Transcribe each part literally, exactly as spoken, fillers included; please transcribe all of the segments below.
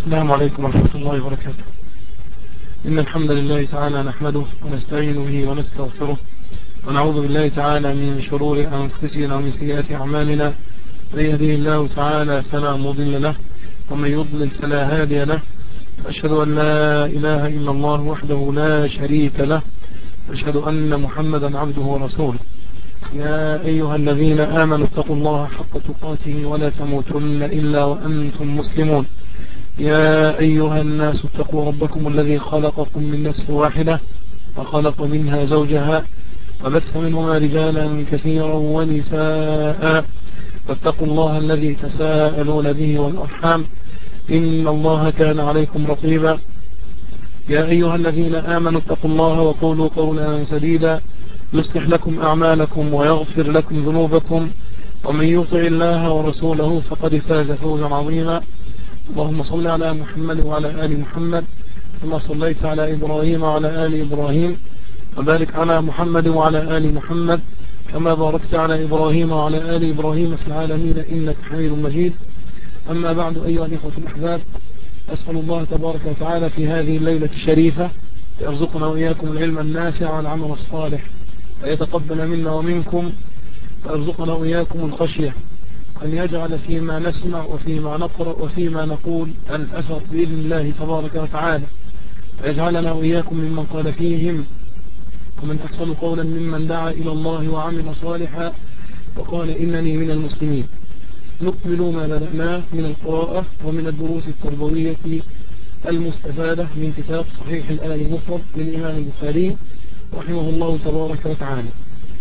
السلام عليكم ورحمة الله وبركاته. إن الحمد لله تعالى نحمده ونستعين به ونستغفره ونعوذ بالله تعالى من شرور أنفسنا ومن سيئات أعمالنا. من يهديه الله تعالى فلا مضل له ومن يضلل فلا هادي له. أشهد أن لا إله إلا الله وحده لا شريك له، أشهد أن محمدا عبده ورسوله. يا أيها الذين آمنوا اتقوا الله حق تقاته ولا تموتن إلا وأنتم مسلمون. يا أيها الناس اتقوا ربكم الذي خلقكم من نفس واحدة وخلق منها زوجها وبث منهما رجالا كثيرا ونساء، واتقوا الله الذي تساءلون به والأرحام إن الله كان عليكم رقيبا. يا أيها الذين آمنوا اتقوا الله وقولوا قولا سديدا يصلح لكم أعمالكم ويغفر لكم ذنوبكم، ومن يطع الله ورسوله فقد فاز فوزا عظيما. اللهم صل على محمد وعلى آل محمد كما صليت على إبراهيم وعلى آل إبراهيم، وبارك على محمد وعلى آل محمد كما باركت على إبراهيم وعلى آل إبراهيم في العالمين إنك حميد مجيد. أما بعد، أيها الإخوة الأحباب، أسأل الله تبارك وتعالى في هذه الليلة الشريفة يرزقنا وإياكم العلم النافع والعمل الصالح، ويتقبل منا ومنكم، ويرزقنا وإياكم الخشية، أن يجعل فيما نسمع وفيما نقرأ وفيما نقول الأثر بإذن الله تبارك وتعالى، ويجعلنا وإياكم ممن قال فيهم: ومن أحسن قولا ممن دعا إلى الله وعمل صالحا وقال إنني من المسلمين. نكمل ما بدأناه من القراءة ومن الدروس التربوية المستفادة من كتاب صحيح الآل المفرد للإمام البخاري رحمه الله تبارك وتعالى.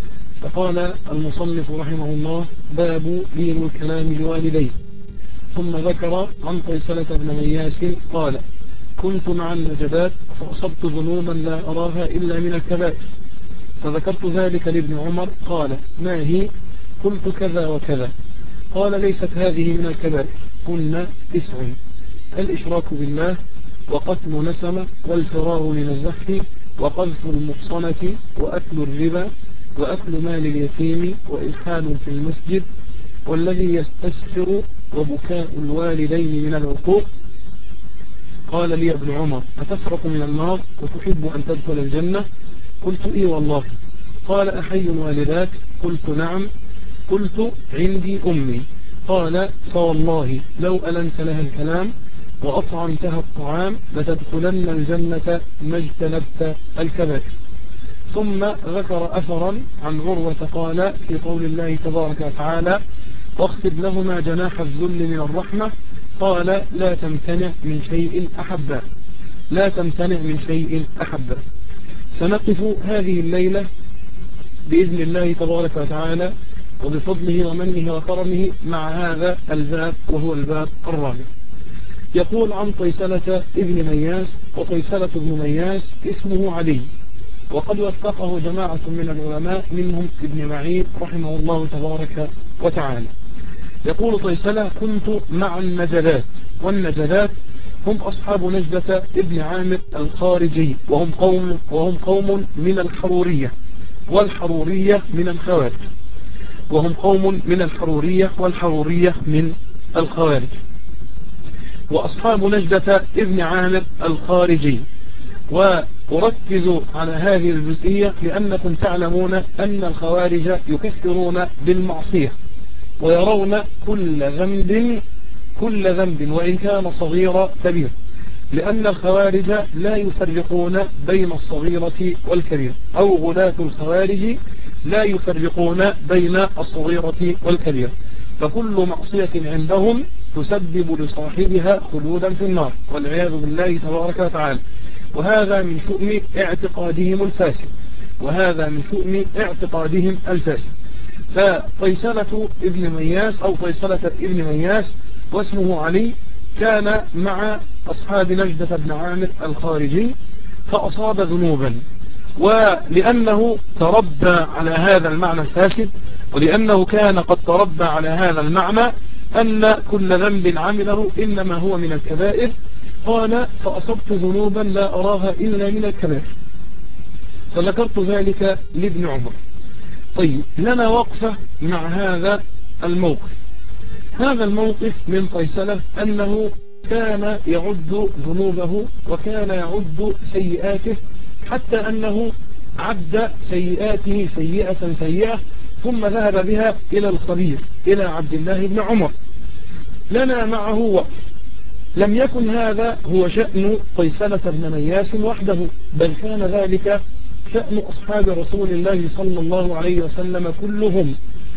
فقال المصنف رحمه الله: باب لين الكلام لوالديه. ثم ذكر عن قيصلة بن مياس قال: كنت مع النجدات فأصبت ذنوبا لا أراها إلا من الكبائر، فذكرت ذلك لابن عمر قال: ما هي؟ قلت كذا وكذا. قال: ليست هذه من الكبائر، كنا تسع: الإشراك بالله، وقتل نسمة، والفرار من الزحف، وقذف المحصنة، وأكل الربا، وأكل مال اليتيم، وإلحاد في المسجد، والذي يستسخر، وبكاء الوالدين من العقوق. قال لي ابن عمر: أتفرق من النار وتحب أن تدخل الجنة؟ قلت: إي والله. قال: أحي والداك؟ قلت: نعم. قلت: عندي أمي. قال: فوالله لو ألنت لها الكلام وأطعمتها الطعام لتدخلن الجنة ما اجتنبت الكبائر. ثم ذكر أثرا عن عروة قال في قول الله تبارك وتعالى: واخفض لهما جناح الذل من الرحمة. قال: لا تمتنع من شيء أحبه، لا تمتنع من شيء أحبه. سنقف هذه الليلة بإذن الله تبارك وتعالى وبفضله ومنه وكرمه مع هذا الباب، وهو الباب الرابع. يقول عن قيصلة ابن مياس، وقيصلة ابن مياس اسمه علي، وقد وثقه جماعة من العلماء منهم ابن معين رحمه الله تبارك وتعالى. يقول قيصلة: كنت مع النجدات، والنجدات هم أصحاب نجدة ابن عامر الخارجي، وهم قوم, وهم قوم من الحرورية، والحرورية من الخوارج، وهم قوم من الحرورية والحرورية من الخوارج. وأصحاب نجدة ابن عامر الخارجي، وأركز على هذه الجزئية لأنكم تعلمون أن الخوارج يكفرون بالمعصية، ويرون كل ذنب كل ذنب وإن كان صغير كبير، لأن الخوارج لا يفرقون بين الصغيرة والكبير، أو غلاة الخوارج لا يفرقون بين الصغيرة والكبير، فكل معصية عندهم تسبب لصاحبها خلودا في النار والعياذ بالله تبارك وتعالى. وهذا من شؤم اعتقادهم الفاسد، وهذا من شؤم اعتقادهم الفاسد. فقيصلة ابن مياس أو قيصلة ابن مياس واسمه علي كان مع أصحاب نجدة بن عامر الخارجي، فأصاب ذنوبا، ولأنه تربى على هذا المعنى الفاسد، ولأنه كان قد تربى على هذا المعنى أن كل ذنب عمله إنما هو من الكبائر، قال: فأصبت ذنوبا لا أراها إلا من الكبائر، فذكرت ذلك لابن عمر. طيب، لنا وقفة مع هذا الموقف. هذا الموقف من قيصلة أنه كان يعد ذنوبه وكان يعد سيئاته، حتى أنه عد سيئاته سيئة سيئة ثم ذهب بها إلى الخبير إلى عبد الله بن عمر. لنا معه وقف. لم يكن هذا هو شأن قيسلة بن مياس وحده، بل كان ذلك شأن أصحاب رسول الله صلى الله عليه وسلم كلهم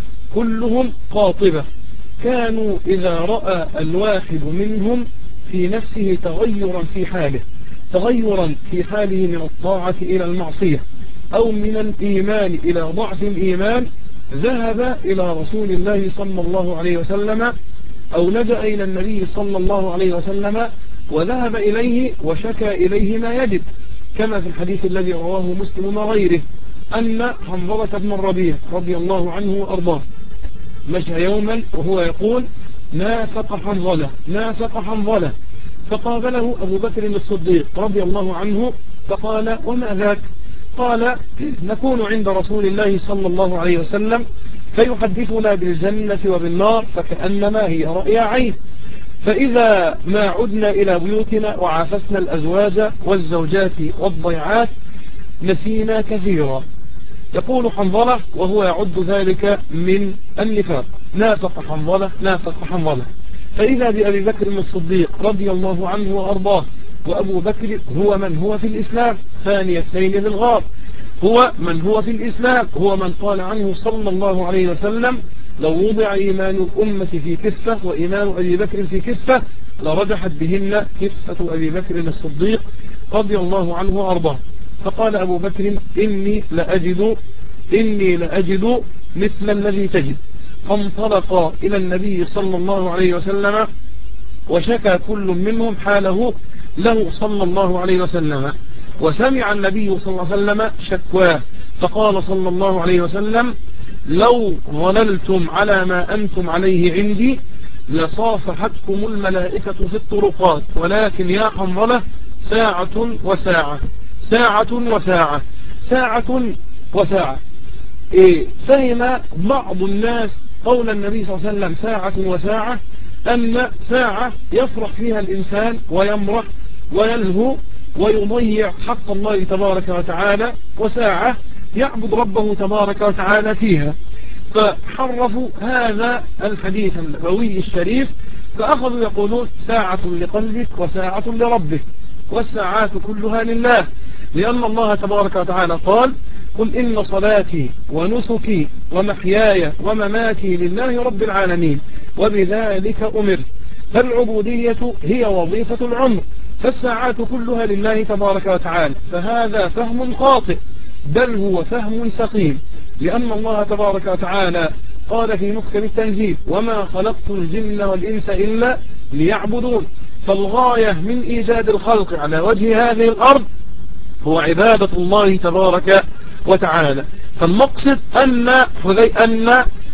كلهم قاطبة. كانوا إذا رأى الواحد منهم في نفسه تغيرا في حاله تغيرا في حاله من الطاعة إلى المعصية أو من الإيمان إلى ضعف الإيمان، ذهب إلى رسول الله صلى الله عليه وسلم أو لجأ إلى النبي صلى الله عليه وسلم وذهب إليه وشكى إليه ما يجد، كما في الحديث الذي رواه مسلم وغيره أن حنظلة بن الربيع رضي الله عنه وأرضاه مشى يوما وهو يقول: نافق حنظلة نافق حنظلة. فقابله أبو بكر الصديق رضي الله عنه فقال: وما ذاك؟ قال: نكون عند رسول الله صلى الله عليه وسلم فيحدثنا بالجنة وبالنار فكأنما هي رأي عين، فإذا ما عدنا إلى بيوتنا وعافسنا الأزواج والزوجات والضيعات نسينا كثيرا. يقول حنظلة وهو يعد ذلك من النفاق: نافق حنظلة نافق حنظلة. فإذا بأبي بكر الصديق رضي الله عنه وأرضاه، وأبو بكر هو من هو في الإسلام ثاني اثنين بالغار، هو من هو في الإسلام، هو من قال عنه صلى الله عليه وسلم: لو وضع إيمان الأمة في كفة وإيمان أبي بكر في كفة لرجحت بهن كفة أبي بكر الصديق رضي الله عنه وأرضاه. فقال أبو بكر: إني لأجد إني لأجد مثل الذي تجد. فانطلق إلى النبي صلى الله عليه وسلم وشكى كل منهم حاله له صلى الله عليه وسلم، وسمع النبي صلى الله عليه وسلم شكواه فقال صلى الله عليه وسلم: لو ظللتم على ما أنتم عليه عندي لصافحتكم الملائكة في الطرقات، ولكن يا حنظلة ساعة وساعة ساعة وساعة ساعة وساعة. إيه فهم بعض الناس قول النبي صلى الله عليه وسلم ساعة وساعة أن ساعة يفرح فيها الإنسان ويمرح ويلهو ويضيع حق الله تبارك وتعالى، وساعة يعبد ربه تبارك وتعالى فيها. فحرفوا هذا الحديث النبوي الشريف فأخذوا يقولون ساعة لقلبك وساعة لربك، والساعات كلها لله، لأن الله تبارك وتعالى قال: قل إن صلاتي ونسكي ومحياي ومماتي لله رب العالمين وبذلك أمرت. فالعبودية هي وظيفة العمر، فالساعات كلها لله تبارك وتعالى. فهذا فهم خاطئ، بل هو فهم سقيم، لأن الله تبارك وتعالى قال في محكم التنزيل: وما خلقت الجن والإنس إلا ليعبدون. فالغاية من إيجاد الخلق على وجه هذه الأرض هو عبادة الله تبارك وتعالى. فالمقصد أن حذي أن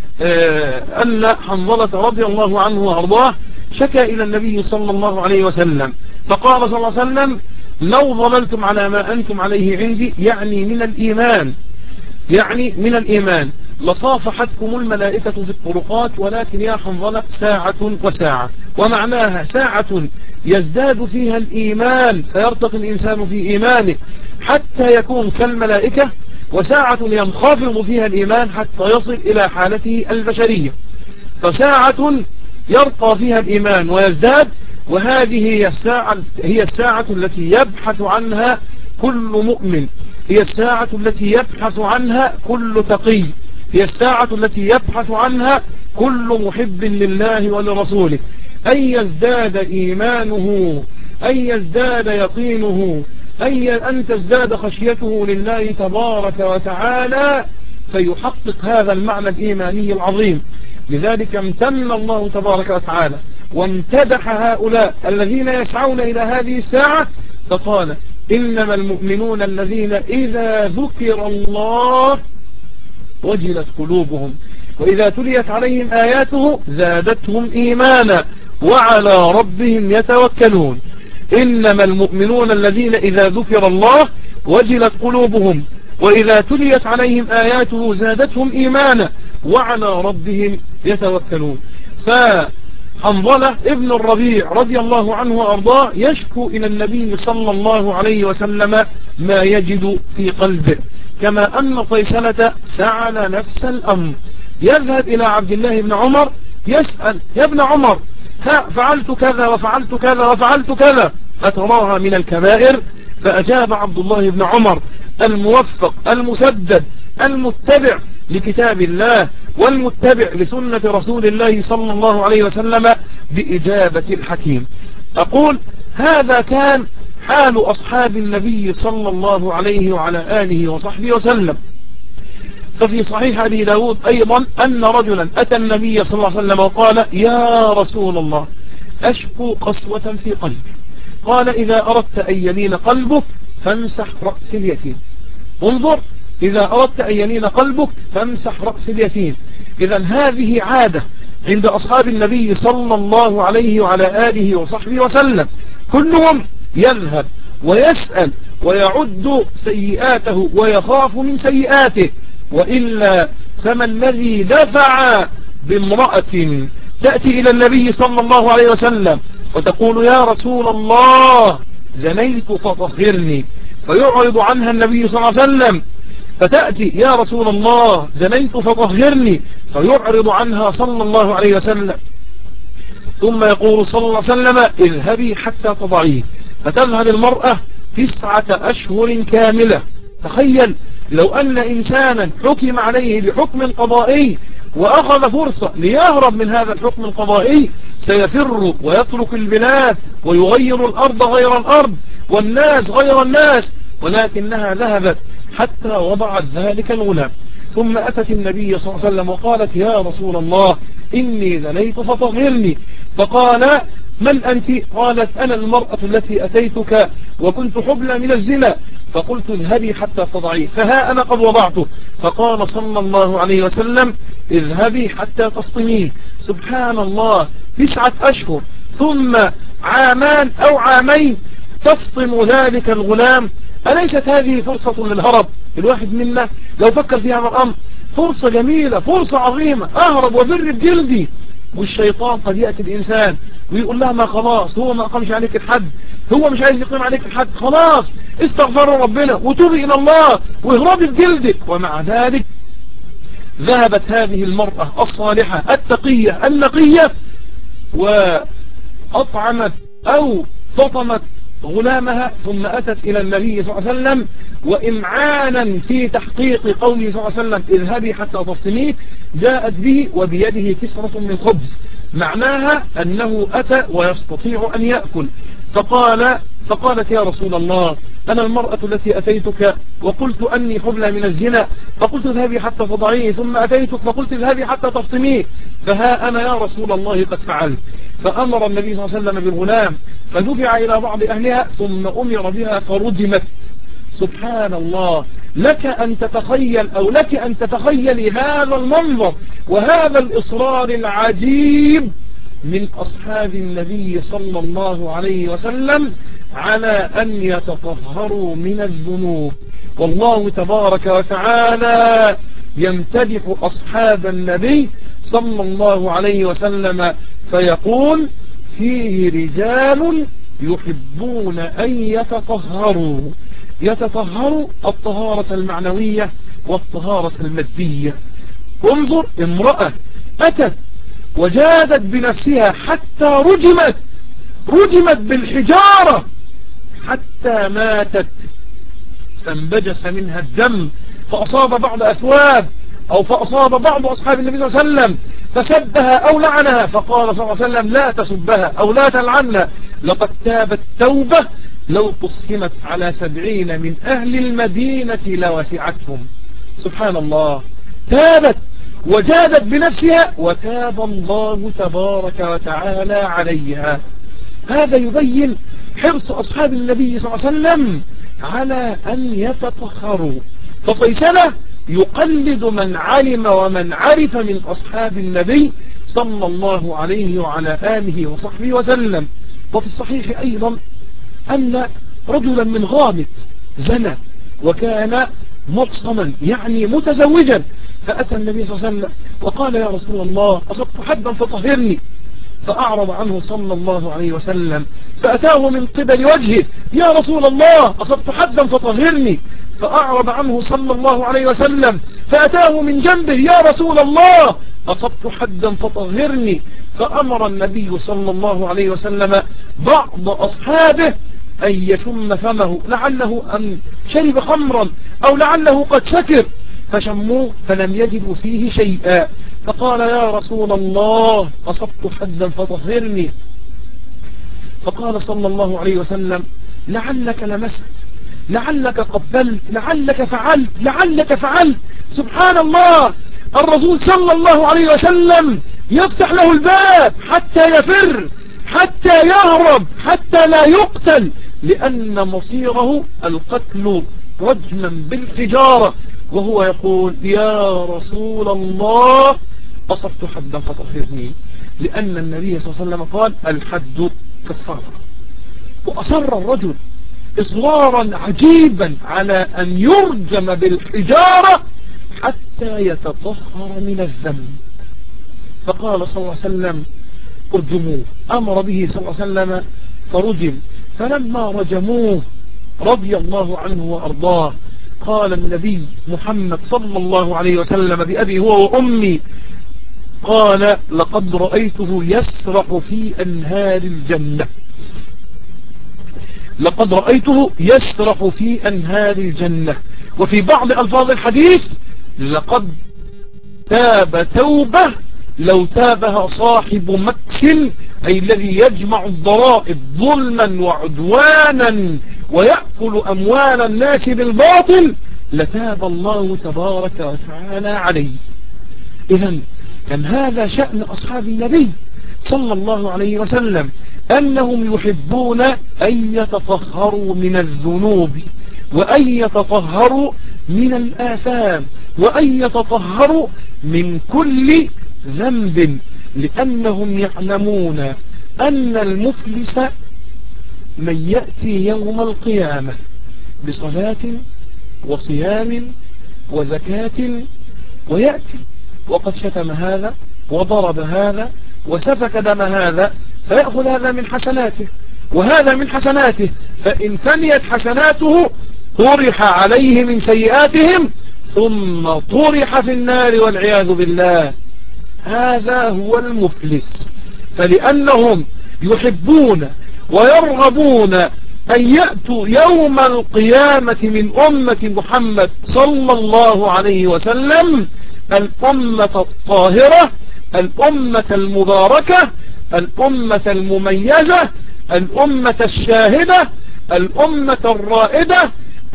آه أن حنظلة رضي الله عنه وأرضاه شكى إلى النبي صلى الله عليه وسلم فقال صلى الله عليه وسلم: لو ظللتم على ما أنتم عليه عندي، يعني من الإيمان يعني من الإيمان لصافحتكم الملائكة في الطرقات، ولكن يا حنظلة ساعة وساعة. ومعناها ساعة يزداد فيها الإيمان فيرتقي الإنسان في إيمانه حتى يكون كالملائكة، وساعة ينخفض فيها الإيمان حتى يصل إلى حالته البشرية. فساعة يرقى فيها الإيمان ويزداد، وهذه هي الساعة هي الساعة التي يبحث عنها كل مؤمن، هي الساعة التي يبحث عنها كل تقي، هي الساعة التي يبحث عنها كل محب لله ولرسوله، أن يزداد إيمانه، أن يزداد يقينه، أي أن تزداد خشيته لله تبارك وتعالى، فيحقق هذا المعنى الإيماني العظيم. لذلك امتن الله تبارك وتعالى وامتدح هؤلاء الذين يسعون إلى هذه الساعة فقال: إنما المؤمنون الذين إذا ذكر الله وجلت قلوبهم وإذا تليت عليهم آياته زادتهم إيمانا وعلى ربهم يتوكلون. إنما المؤمنون الذين إذا ذكر الله وجلت قلوبهم وإذا تليت عليهم آياته زادتهم إيمانا وعلى ربهم يتوكلون. حنظلة ابن الربيع رضي الله عنه وأرضاه يشكو إلى النبي صلى الله عليه وسلم ما يجد في قلبه، كما أن طيسلة فعل نفس الأمر. يذهب إلى عبد الله بن عمر يسأل: يا ابن عمر، ها فعلت كذا وفعلت كذا وفعلت كذا، أتراها من الكبائر؟ فأجاب عبد الله بن عمر الموفق المسدد المتبع لكتاب الله والمتبع لسنة رسول الله صلى الله عليه وسلم بإجابة الحكيم. أقول: هذا كان حال أصحاب النبي صلى الله عليه وعلى آله وصحبه وسلم. ففي صحيح أبي داود أيضا أن رجلا أتى النبي صلى الله عليه وسلم وقال: يا رسول الله، أشكو قسوة في قلبي. قال: إذا أردت أن يلين قلبك فامسح رأس اليتيم. انظر، إذا أردت أن يلين قلبك فامسح رأس اليتيم. إذا هذه عادة عند أصحاب النبي صلى الله عليه وعلى آله وصحبه وسلم، كلهم يذهب ويسأل ويعد سيئاته ويخاف من سيئاته. وإلا فما الذي دفع بامرأة تأتي إلى النبي صلى الله عليه وسلم وتقول: يا رسول الله، زنيت فطهرني، فيعرض عنها النبي صلى الله عليه وسلم، فتأتي: يا رسول الله، زنيت فطهرني، فيعرض عنها صلى الله عليه وسلم، ثم يقول صلى الله عليه وسلم: اذهبي حتى تضعيه، فتذهب المرأة تسعة أشهر كاملة. تخيل لو أن إنسانا حكم عليه بحكم قضائي وأخذ فرصة ليهرب من هذا الحكم القضائي، سيفر ويترك البلاد ويغير الأرض غير الأرض والناس غير الناس، ولكنها ذهبت حتى وضعت ذلك الغلام. ثم أتت النبي صلى الله عليه وسلم وقالت: يا رسول الله، إني زنيت فطهرني. فقال: من أنت؟ قالت: أنا المرأة التي أتيتك وكنت حبلى من الزنا، فقلت: اذهبي حتى تضعيه، فها أنا قد وضعته. فقال صلى الله عليه وسلم: اذهبي حتى تفطميه. سبحان الله، تسعة أشهر ثم عامان أو عامين تفطم ذلك الغلام. أليست هذه فرصة للهرب؟ الواحد منا لو فكر في هذا الأمر فرصة جميلة، فرصة عظيمة، أهرب وفر بجلدي. والشيطان قد يأتي الإنسان ويقول لها: ما خلاص، هو ما أقامش عليك الحد، هو مش عايز يقيم عليك الحد، خلاص استغفر ربنا وتوبي إلى الله واهربي بجلدك. ومع ذلك ذهبت هذه المرأة الصالحة التقية النقية وأطعمت أو فطمت غلامها، ثم أتت إلى النبي صلى الله عليه وسلم وإمعانا في تحقيق قوله صلى الله عليه وسلم: اذهبي حتى تفطميه، جاءت به وبيده كسرة من خبز، معناها أنه أتى ويستطيع أن يأكل. فقال فقالت: يا رسول الله، أنا المرأة التي أتيتك وقلت أني حبلى من الزنا، فقلت اذهبي حتى تضعيه، ثم أتيتك فقلت اذهبي حتى تفطميه، فها أنا يا رسول الله قد فعلت. فأمر النبي صلى الله عليه وسلم بالغلام فدفع إلى بعض أهلها، ثم أمر بها فرجمت. سبحان الله، لك أن تتخيل أو لك أن تتخيلي هذا المنظر وهذا الإصرار العجيب من أصحاب النبي صلى الله عليه وسلم على أن يتطهروا من الذنوب. والله تبارك وتعالى يمتدح أصحاب النبي صلى الله عليه وسلم فيقول: فيه رجال يحبون أن يتطهروا. يتطهروا الطهارة المعنوية والطهارة المادية. انظر، امرأة أتت وجادت بنفسها حتى رجمت رجمت بالحجارة حتى ماتت، فانبجس منها الدم فأصاب بعض أثواب أو فأصاب بعض أصحاب النبي صلى الله عليه وسلم فسبها أو لعنها، فقال صلى الله عليه وسلم: لا تسبها أو لا تلعنها، لقد تابت توبة لو قسمت على سبعين من أهل المدينة لوسعتهم. سبحان الله، تابت وجادت بنفسها وتاب الله تبارك وتعالى عليها. هذا يبين حرص أصحاب النبي صلى الله عليه وسلم على أن يتطهروا. فطيسلة يقلد من علم ومن عرف من أصحاب النبي صلى الله عليه وعلى آله وصحبه وسلم. وفي الصحيح أيضا أن رجلا من غامد زنى وكان محصنا يعني متزوجا، فأتى النبي صلى الله عليه وسلم وقال: يا رسول الله، أصبت حدا فطهرني. فأعرض عنه صلى الله عليه وسلم، فأتاه من قبل وجهه: يا رسول الله أصبت حدا فطهرني. فأعرض عنه صلى الله عليه وسلم، فأتاه من جنبه: يا رسول الله أصبت حدا فطهرني. فأمر النبي صلى الله عليه وسلم بعض أصحابه أن يشم فمه، لعله أن شرب خمرا أو لعله قد سكر، فشموه فلم يجدوا فيه شيئا. فقال: يا رسول الله أصبت حدا فطهرني. فقال صلى الله عليه وسلم: لعلك لمست، لعلك قبلت، لعلك فعلت، لعلك فعلت. سبحان الله، الرسول صلى الله عليه وسلم يفتح له الباب حتى يفر، حتى يهرب، حتى لا يقتل، لأن مصيره القتل رجما بالحجارة، وهو يقول: يا رسول الله أصبت حدا فطهرني، لأن النبي صلى الله عليه وسلم قال: الحد كفارة. وأصر الرجل إصرارا عجيبا على أن يرجم بالحجارة حتى يتطهر من الذنب. فقال صلى الله عليه وسلم: ارجموه. أمر به صلى الله عليه وسلم فرجم. فلما رجموه رضي الله عنه وأرضاه، قال النبي محمد صلى الله عليه وسلم بأبي هو وأمي، قال: لقد رأيته يسرح في أنهار الجنة، لقد رأيته يسرح في أنهار الجنة. وفي بعض ألفاظ الحديث: لقد تاب توبة لو تابها صاحب مكس، أي الذي يجمع الضرائب ظلما وعدوانا ويأكل أموال الناس بالباطل، لتاب الله تبارك وتعالى عليه. إذن كان هذا شأن أصحاب النبي صلى الله عليه وسلم، أنهم يحبون أن يتطهروا من الذنوب، وأن يتطهروا من الآثام، وأن يتطهروا من كل ذنب، لأنهم يعلمون أن المفلس من يأتي يوم القيامة بصلاة وصيام وزكاة، ويأتي وقد شتم هذا وضرب هذا وسفك دم هذا، فيأخذ هذا من حسناته وهذا من حسناته، فإن فنيت حسناته طرح عليه من سيئاتهم ثم طرح في النار والعياذ بالله. هذا هو المفلس. فلأنهم يحبون ويرغبون أن يأتوا يوم القيامة من أمة محمد صلى الله عليه وسلم الأمة الطاهرة، الأمة المباركة، الأمة المميزة، الأمة الشاهدة، الأمة الرائدة،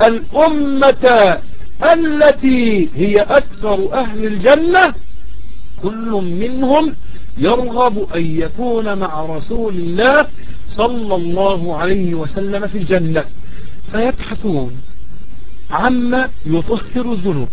الأمة التي هي أكثر أهل الجنة. كل منهم يرغب أن يكون مع رسول الله صلى الله عليه وسلم في الجنة، فيبحثون عما يطهر الذنوب،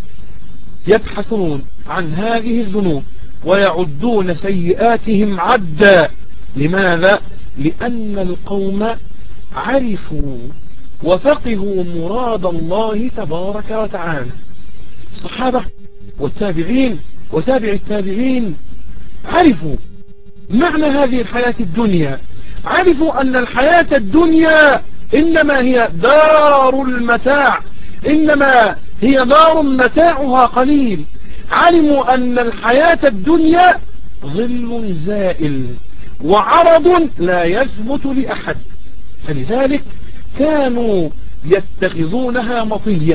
يبحثون عن هذه الذنوب ويعدون سيئاتهم عدا. لماذا؟ لأن القوم عرفوا وفقهوا مراد الله تبارك وتعالى. الصحابة والتابعين وتابع التابعين عرفوا معنى هذه الحياة الدنيا، عرفوا أن الحياة الدنيا إنما هي دار المتاع، إنما هي دار متاعها قليل. علموا أن الحياة الدنيا ظل زائل وعرض لا يثبت لأحد، فلذلك كانوا يتخذونها مطية،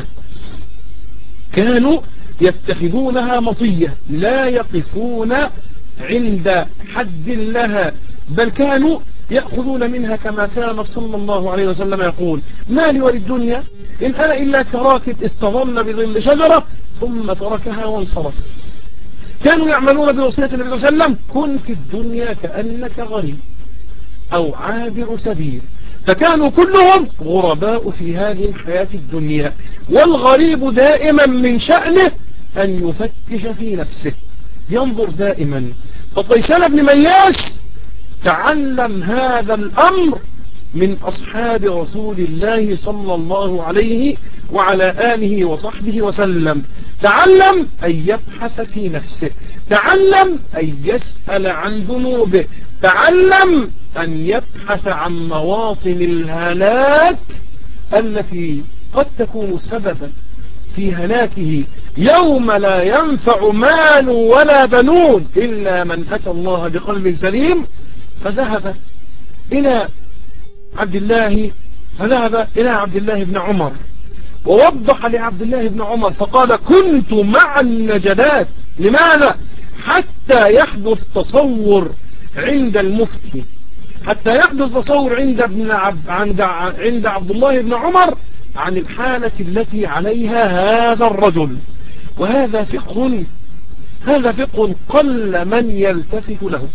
كانوا يتخذونها مطية، لا يقفون عند حد لها، بل كانوا يأخذون منها كما كان صلى الله عليه وسلم يقول: ما لي وللدنيا إن أنا إلا كراكب استظل بظل شجرة ثم تركها وانصرف. كانوا يعملون بوصية النبي صلى الله عليه وسلم: كن في الدنيا كأنك غريب أو عابر سبيل. فكانوا كلهم غرباء في هذه الحياة الدنيا، والغريب دائما من شأنه أن يفتش في نفسه، ينظر دائما. فطيسان بن مياس تعلم هذا الأمر من أصحاب رسول الله صلى الله عليه وعلى آله وصحبه وسلم. تعلم أن يبحث في نفسه، تعلم أن يسأل عن ذنوبه، تعلم أن يبحث عن مواطن الهلاك التي قد تكون سببا في هلاكه يوم لا ينفع مال ولا بنون إلا من أتى الله بقلب سليم. فذهب إلى عبد الله فذهب إلى عبد الله بن عمر ووضح لعبد الله بن عمر فقال: كنت مع النجدات. لماذا؟ حتى يحدث تصور عند المفتي، حتى يحدث تصور عند ابن عب عند عند عبد الله بن عمر عن الحالة التي عليها هذا الرجل. وهذا فقه هذا فقه قل من يلتفت له،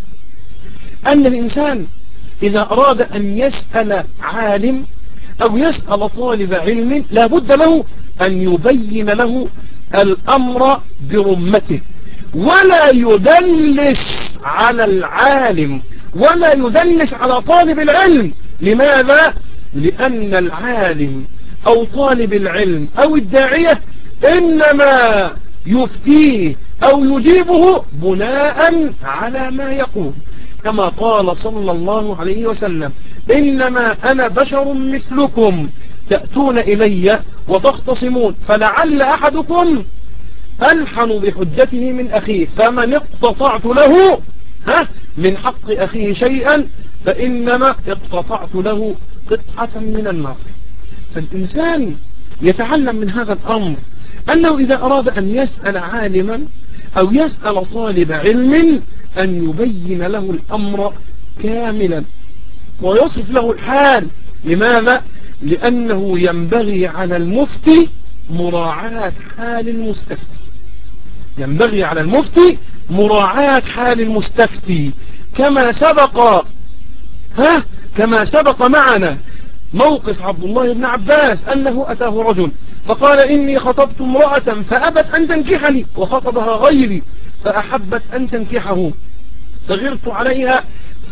أن الإنسان إذا أراد أن يسأل عالم أو يسأل طالب علم لا بد له أن يبين له الأمر برمته، ولا يدلس على العالم ولا يدلس على طالب العلم. لماذا؟ لأن العالم أو طالب العلم أو الداعية إنما يفتيه أو يجيبه بناء على ما يقول، كما قال صلى الله عليه وسلم: إنما أنا بشر مثلكم تأتون إلي وتختصمون، فلعل أحدكم ألحن بحجته من أخيه، فمن اقتطعت له ها من حق أخيه شيئا فإنما اقتطعت له قطعة من النار. فالإنسان يتعلم من هذا الأمر أنه إذا أراد أن يسأل عالما أو يسأل طالب علم أن يبين له الأمر كاملا ويصف له الحال. لماذا؟ لأنه ينبغي على المفتي مراعاة حال المستفتي، ينبغي على المفتي مراعاة حال المستفتي، كما سبق ها كما سبق معنا موقف عبد الله بن عباس أنه أتاه رجل فقال: إني خطبت امرأة فأبت أن تنكحني وخطبها غيري فأحبت أن تنكحه فغرت عليها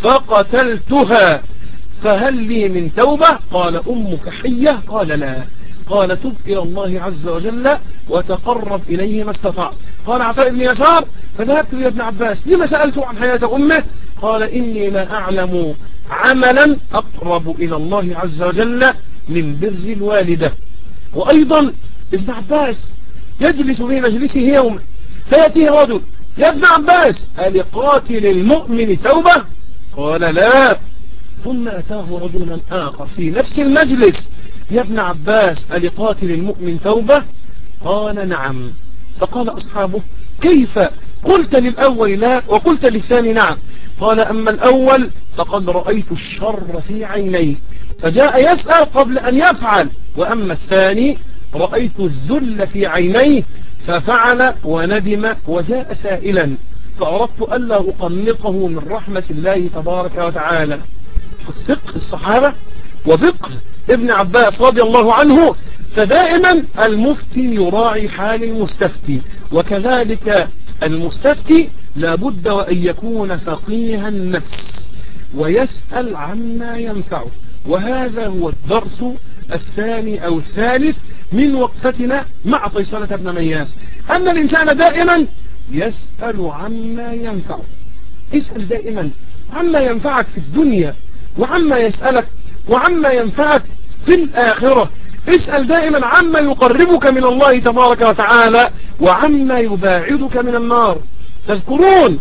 فقتلتها فهل لي من توبة؟ قال: أمك حية؟ قال: لا. قال: تب إلى الله عز وجل وتقرب إليه ما استطعت. قال عطاء بن يسار: فذهبت إلى ابن عباس لما سألته عن حياة أمه؟ قال: إني لا أعلم عملا أقرب إلى الله عز وجل من بر الوالدة. وأيضا ابن عباس يجلس في مجلسه يوم فيأتيه رجل: يا ابن عباس ألقاتل المؤمن توبة؟ قال: لا. ثم أتاه رجل آخر في نفس المجلس: يا ابن عباس ألقاتل المؤمن توبة؟ قال: نعم. فقال أصحابه: كيف قلت للأول لا وقلت للثاني نعم؟ قال: أما الأول فقد رأيت الشر في عينيه فجاء يسأل قبل أن يفعل، وأما الثاني رأيت الذل في عينيه ففعل وندم وجاء سائلا فأردت ألا أقنطه من رحمة الله تبارك وتعالى. فقه الصحابة وفقه ابن عباس رضي الله عنه، فدائما المفتي يراعي حال المستفتي، وكذلك المستفتي لابد وأن يكون فقيها النفس ويسأل عما ينفعه. وهذا هو الدرس الثاني أو الثالث من وقفتنا مع فيصلة بن مياس، أن الإنسان دائما يسأل عما ينفعه. اسأل دائما عما ينفعك في الدنيا وعما يسألك وعما ينفعك في الآخرة. اسأل دائما عما يقربك من الله تبارك وتعالى وعما يباعدك من النار. تذكرون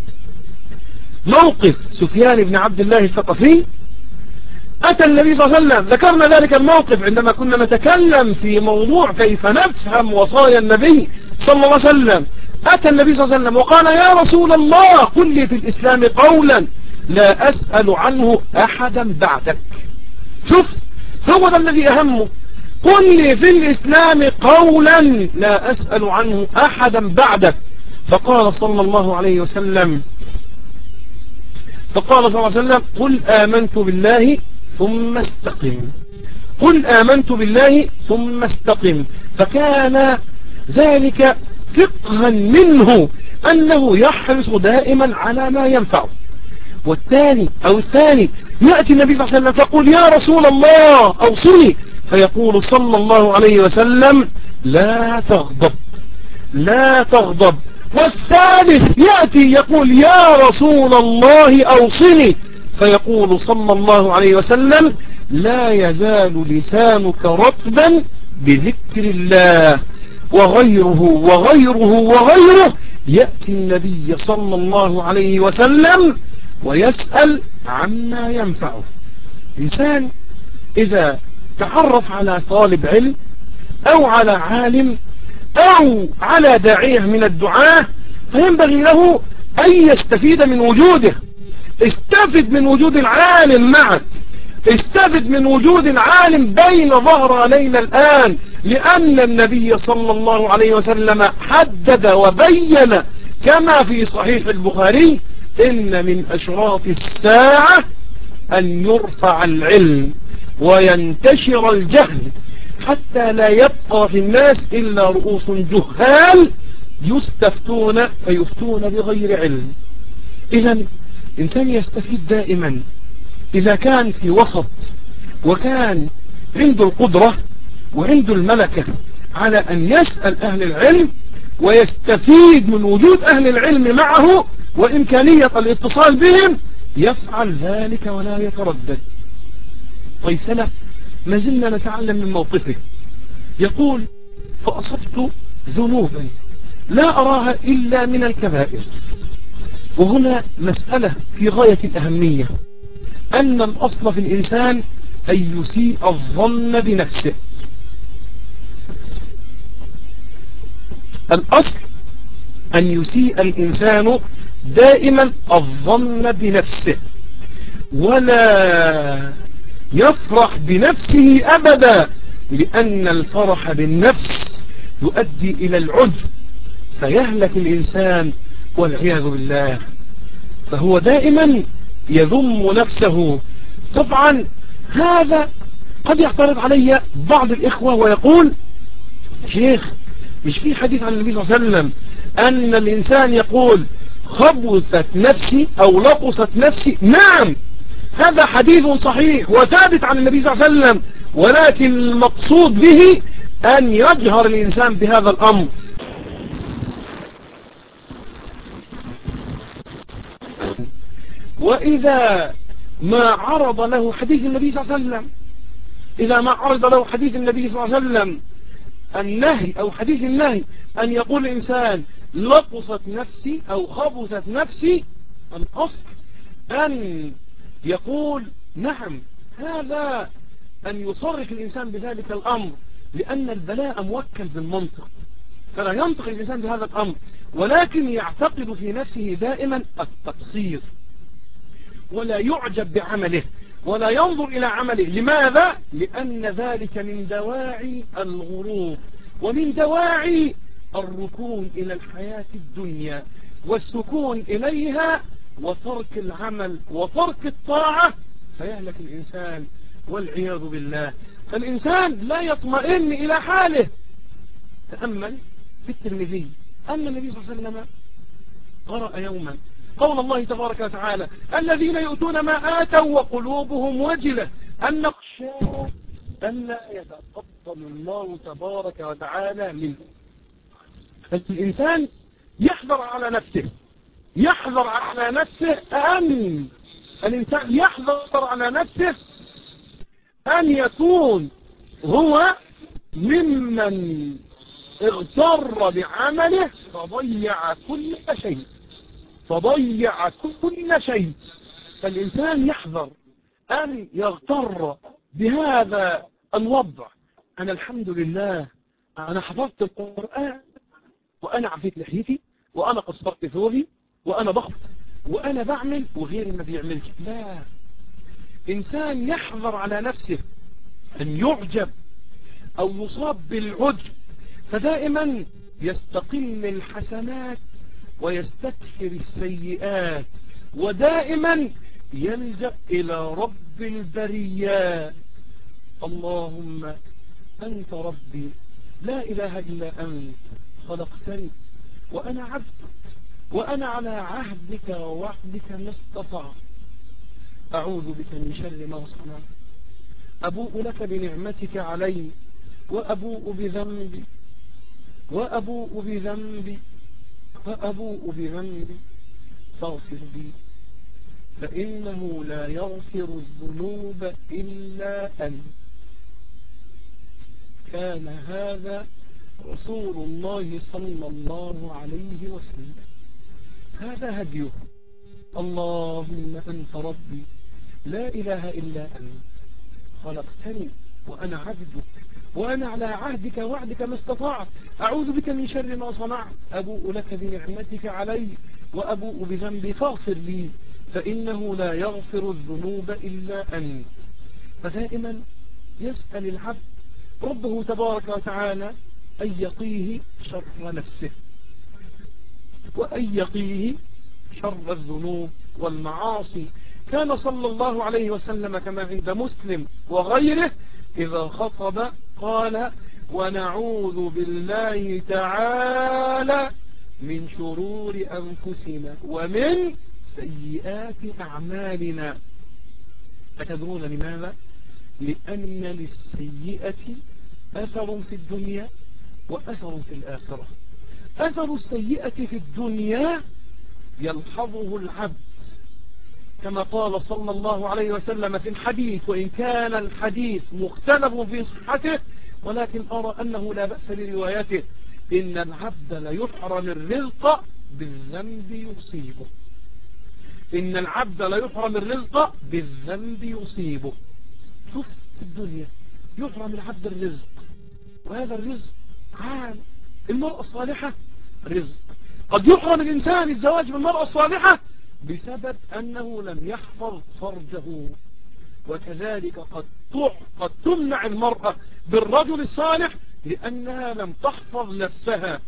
موقف سفيان بن عبد الله الثقفي؟ أتى النبي صلى الله عليه وسلم، ذكرنا ذلك الموقف عندما كنا نتكلم في موضوع كيف نفهم وصايا النبي صلى الله عليه وسلم. أتى النبي صلى الله عليه وسلم وقال: يا رسول الله قل لي في الإسلام قولا لا أسأل عنه أحدا بعدك. شوف، هو ده الذي أهمه. قل لي في الإسلام قولا لا أسأل عنه أحدا بعدك. فقال صلى الله عليه وسلم فقال صلى الله عليه وسلم: قل آمنت بالله ثم استقم. قل آمنت بالله ثم استقم. فكان ذلك فقها منه أنه يحرص دائما على ما ينفعه. والثاني أو الثاني يأتي النبي صلى الله عليه وسلم فيقول يا رسول الله أوصني، فيقول صلى الله عليه وسلم لا تغضب لا تغضب. والثالث يأتي يقول يا رسول الله أوصني، فيقول صلى الله عليه وسلم لا يزال لسانك رطبا بذكر الله. وغيره وغيره وغيره يأتي النبي صلى الله عليه وسلم ويسأل عما ينفعه. إنسان إذا تعرف على طالب علم أو على عالم أو على داعية من الدعاة فينبغي له أن يستفيد من وجوده. استفد من وجود العالم معك، استفد من وجود العالم بين ظهر علينا الآن، لأن النبي صلى الله عليه وسلم حدد وبين كما في صحيح البخاري إن من أشراط الساعة أن يرفع العلم وينتشر الجهل حتى لا يبقى في الناس إلا رؤوس جهال يستفتون فيفتون بغير علم. إذن إنسان يستفيد دائما إذا كان في وسط وكان عنده القدرة وعنده الملكة على أن يسأل أهل العلم ويستفيد من وجود أهل العلم معه وإمكانية الاتصال بهم يفعل ذلك ولا يتردد. قيسلة ما زلنا نتعلم من موقفه، يقول فأصبت ذنوبا لا أراها إلا من الكبائر. وهنا مسألة في غاية الأهمية، أن الأصل في الإنسان أن يسيء الظن بنفسه. الأصل أن يسيء الإنسان دائما الظن بنفسه ولا يفرح بنفسه أبدا، لأن الفرح بالنفس يؤدي إلى العجب فيهلك الإنسان والعياذ بالله. فهو دائما يذم نفسه. طبعا هذا قد يعترض علي بعض الإخوة ويقول شيخ مش في حديث عن النبي صلى الله عليه وسلم أن الإنسان يقول خبثت نفسي أو لقصت نفسي؟ نعم هذا حديث صحيح وثابت عن النبي صلى الله عليه وسلم، ولكن المقصود به أن يجهر الإنسان بهذا الأمر. وإذا ما عرض له حديث النبي صلى الله عليه وسلم إذا ما عرض له حديث النبي صلى الله عليه وسلم النهي أو حديث النهي أن يقول الإنسان لقصت نفسي أو خبثت نفسي، الأصل أن يقول نعم هذا أن يصرح الإنسان بذلك الأمر، لأن البلاء موكل بالمنطق فلا ينطق الإنسان بهذا الأمر، ولكن يعتقد في نفسه دائما التقصير ولا يعجب بعمله ولا ينظر إلى عمله. لماذا؟ لأن ذلك من دواعي الغرور ومن دواعي الركون إلى الحياة الدنيا والسكون إليها وترك العمل وترك الطاعة، فيهلك الإنسان والعياذ بالله. فالإنسان لا يطمئن إلى حاله. تأمل في الترمذي أن النبي صلى الله عليه وسلم قرأ يوما قول الله تبارك وتعالى الذين يؤتون ما آتوا وقلوبهم وجلة أن يخشوا ألا يتقبل الله تبارك وتعالى منه. فالإنسان يحذر على نفسه يحذر على نفسه أن الإنسان يحذر على نفسه أن يكون هو ممن اغتر بعمله فضيع كل شيء فضيع كل شيء. فالإنسان يحذر أن يغتر بهذا الوضع. أنا الحمد لله أنا حفظت القرآن وأنا عفيت لحيتي وأنا قصرت ثوبي وأنا ضغط وأنا بعمل وغيري ما بيعملش. لا، إنسان يحذر على نفسه أن يعجب أو يصاب بالعجب، فدائما يستقل الحسنات ويستكثر السيئات، ودائما يلجأ إلى رب البريات. اللهم أنت ربي لا إله إلا أنت خلقتني وأنا عبدك وأنا على عهدك ووعدك ما استطعت أعوذ بك من شر ما صنعت أبوء لك بنعمتك علي وأبوء بذنبي وأبوء بذنبي وأبوء بذنبي فاغفر لي فإنه لا يغفر الذنوب إلا أنت. كان هذا رسول الله صلى الله عليه وسلم، هذا هديه. اللهم أنت ربي لا إله إلا أنت، خلقتني وأنا عبدك وأنا على عهدك وعدك ما استطعت، أعوذ بك من شر ما صنعت، أبوء لك بنعمتك علي وأبوء بذنبي فاغفر لي فإنه لا يغفر الذنوب إلا أنت. فدائما يسأل العبد ربه تبارك وتعالى أن يقيه شر نفسه وأن يقيه شر الذنوب والمعاصي. كان صلى الله عليه وسلم كما عند مسلم وغيره إذا خطب قال ونعوذ بالله تعالى من شرور أنفسنا ومن سيئات أعمالنا. أتدرون لماذا؟ لأن للسيئة أثر في الدنيا وأثر في الآخرة. أثر السيئة في الدنيا يلحظه العبد كما قال صلى الله عليه وسلم في الحديث، وإن كان الحديث مختلف في صحته ولكن أرى أنه لا بأس بروايته، إن العبد ليحرم الرزق بالذنب يصيبه. إن العبد ليحرم الرزق بالذنب يصيبه. شوف في الدنيا يحرم العبد الرزق، وهذا الرزق عام. المرأة الصالحة رزق. قد يحرم الإنسان الزواج بالمرأة الصالحة بسبب أنه لم يحفظ فرجه، وكذلك قد قد تمنع المرأة بالرجل الصالح لأنها لم تحفظ نفسها.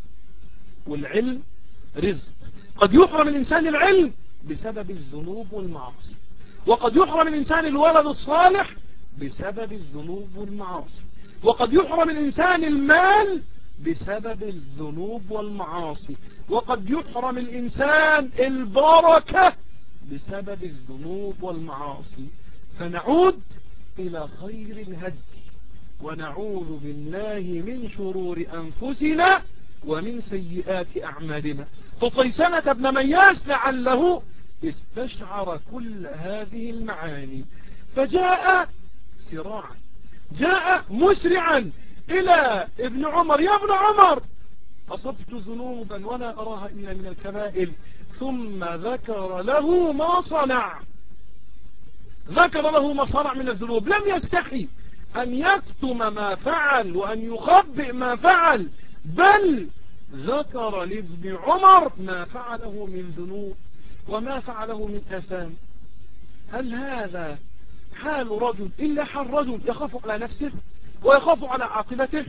والعلم رزق. قد يحرم الإنسان العلم بسبب الذنوب والمعاصي، وقد يحرم الإنسان الولد الصالح بسبب الذنوب والمعاصي، وقد يحرم الإنسان المال بسبب الذنوب والمعاصي، وقد يحرم الإنسان البركة بسبب الذنوب والمعاصي. فنعود إلى خير الهدي ونعوذ بالله من شرور أنفسنا ومن سيئات أعمالنا. ططيسنة بن مياس لعله استشعر كل هذه المعاني فجاء سراعا، جاء مسرعا إلى ابن عمر: يا ابن عمر أصبت ذنوبا ولا أراها إلا من الكبائر. ثم ذكر له ما صنع، ذكر له ما صنع من الذنوب. لم يستحي أن يكتم ما فعل وأن يخبئ ما فعل، بل ذكر لابن عمر ما فعله من ذنوب وما فعله من آثام. هل هذا حال رجل إلا حال رجل يخاف على نفسه ويخاف على عاقبته؟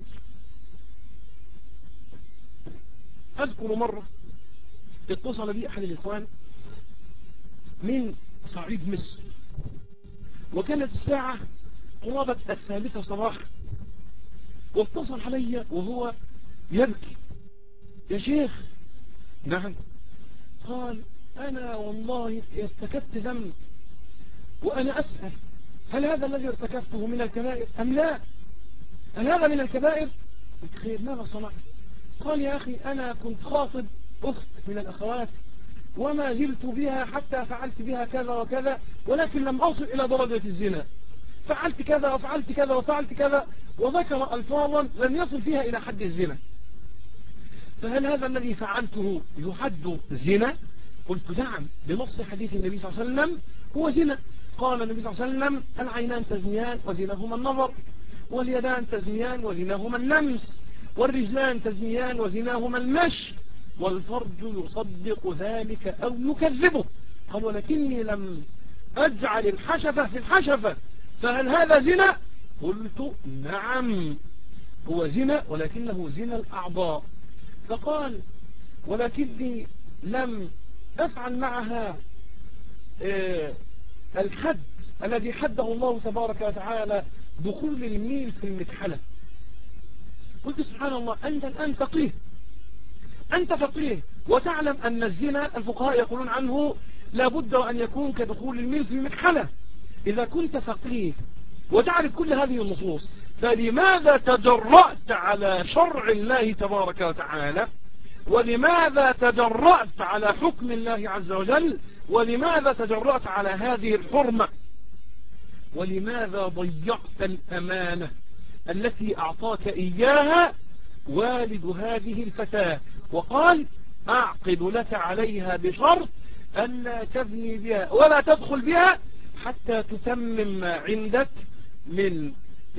أذكر مرة اتصل بي أحد الإخوان من صعيد مصر، وكانت الساعة قرابة الثالثة صباحا، واتصل علي وهو يبكي: يا شيخ. نعم. قال: أنا والله ارتكبت ذنب وأنا أسأل هل هذا الذي ارتكبته من الكبائر أم لا؟ هل هذا من الكبائر؟ قلت: خير، ماذا صنعت؟ قال: يا أخي أنا كنت خاطب أخت من الأخوات وما زلت بها حتى فعلت بها كذا وكذا، ولكن لم أوصل إلى درجة الزنا، فعلت كذا وفعلت كذا وفعلت كذا، وذكر ألفاظا لم يصل فيها إلى حد الزنا. فهل هذا الذي فعلته يحد زنا؟ قلت: نعم، بنص حديث النبي صلى الله عليه وسلم هو زنا. قال النبي صلى الله عليه وسلم: العينان تزنيان وزناهما النظر، واليدان تزنيان وزناهما اللمس، والرجلان تزنيان وزناهما المشي، والفرج يصدق ذلك أو يكذبه. قال: ولكني لم أجعل الحشفة في الحشفة، فهل هذا زنا؟ قلت: نعم، هو زنا ولكنه زنا الأعضاء. فقال: ولكني لم أفعل معها آه الحد الذي حده الله تبارك وتعالى دخول الميل في المكحلة. قلت: سبحان الله، أنت الآن فقيه، أنت فقيه وتعلم أن الزنا الفقهاء يقولون عنه لابد أن يكون كدخول الميل في المكحلة. إذا كنت فقيه وتعرف كل هذه النصوص، فلماذا تجرأت على شرع الله تبارك وتعالى؟ ولماذا تجرأت على حكم الله عز وجل؟ ولماذا تجرأت على هذه الحرمة؟ ولماذا ضيعت الأمانة التي أعطاك إياها والد هذه الفتاة، وقال أعقد لك عليها بشرط ألا تبني بها ولا تدخل بها حتى تتمم ما عندك من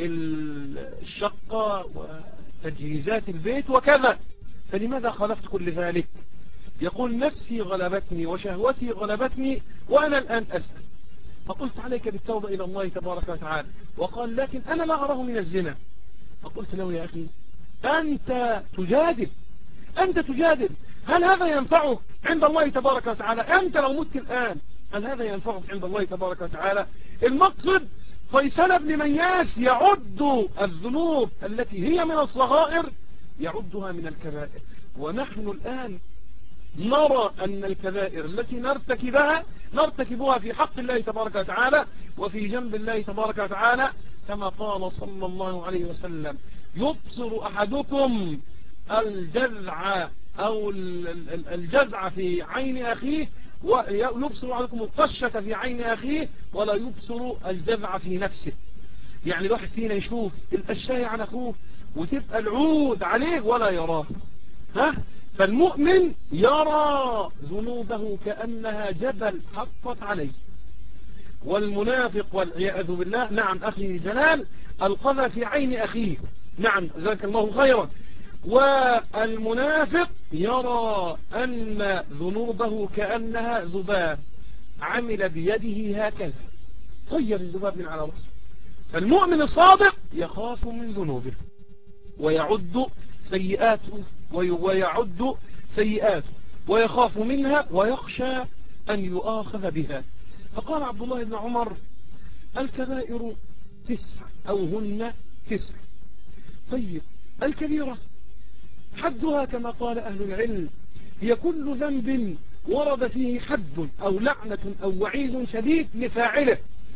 الشقة وتجهيزات البيت وكذا. فلماذا خالفت كل ذلك؟ يقول نفسي غلبتني وشهوتي غلبتني وأنا الآن أسأل، فقلت عليك بالتوبة إلى الله تبارك وتعالى. وقال لكن أنا لا أراه من الزنا. فقلت له يا أخي أنت تجادل، أنت تجادل، هل هذا ينفعك عند الله تبارك وتعالى؟ أنت لو مت الآن هل هذا ينفعك عند الله تبارك وتعالى؟ المقصد فيصل بن مياس يعد الذنوب التي هي من الصغائر يعدها من الكبائر، ونحن الآن نرى أن الكبائر التي نرتكبها نرتكبها في حق الله تبارك وتعالى وفي جنب الله تبارك وتعالى، كما قال صلى الله عليه وسلم يبصر أحدكم الجذع أو الجذع في عين أخيه، ويبصر أحدكم القشة في عين أخيه ولا يبصر الجذع في نفسه. يعني الواحد فينا يشوف القشاية عن أخوه وتبقى العود عليه ولا يراه. ها؟ فالمؤمن يرى ذنوبه كأنها جبل حطت عليه، والمنافق والعياذ بالله نعم أخي جلال القذى في عين أخيه، نعم جزاك الله خيرا. والمنافق يرى أن ذنوبه كأنها ذباب عمل بيده هكذا طير الذباب من على رأسه. فالمؤمن الصادق يخاف من ذنوبه ويعد سيئاته ويعد سيئاته ويخاف منها ويخشى أن يؤاخذ بها. فقال عبد الله بن عمر الكبائر تسع أو هن تسع. طيب الكبيرة حدها كما قال أهل العلم هي كل ذنب ورد فيه حد أو لعنة أو وعيد شديد لفاعله.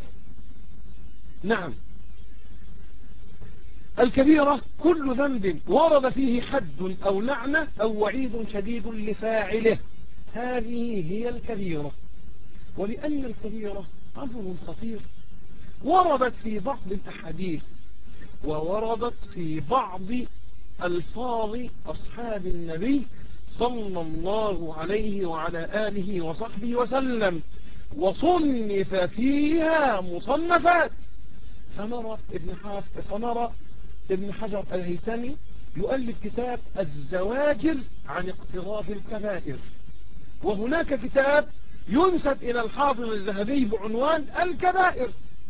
نعم الكبيرة كل ذنب ورد فيه حد أو لعنة أو وعيد شديد لفاعله، هذه هي الكبيرة. ولأن الكبيرة أمر خطير وردت في بعض الأحاديث ووردت في بعض ألفاظ أصحاب النبي صلى الله عليه وعلى آله وصحبه وسلم، وصنف فيها مصنفات. فنرى ابن حافظ فنرى ابن حجر الهيثمي يؤلف كتاب الزواجر عن اقتراف الكبائر، وهناك كتاب ينسب إلى الحافظ الذهبي بعنوان الكبائر.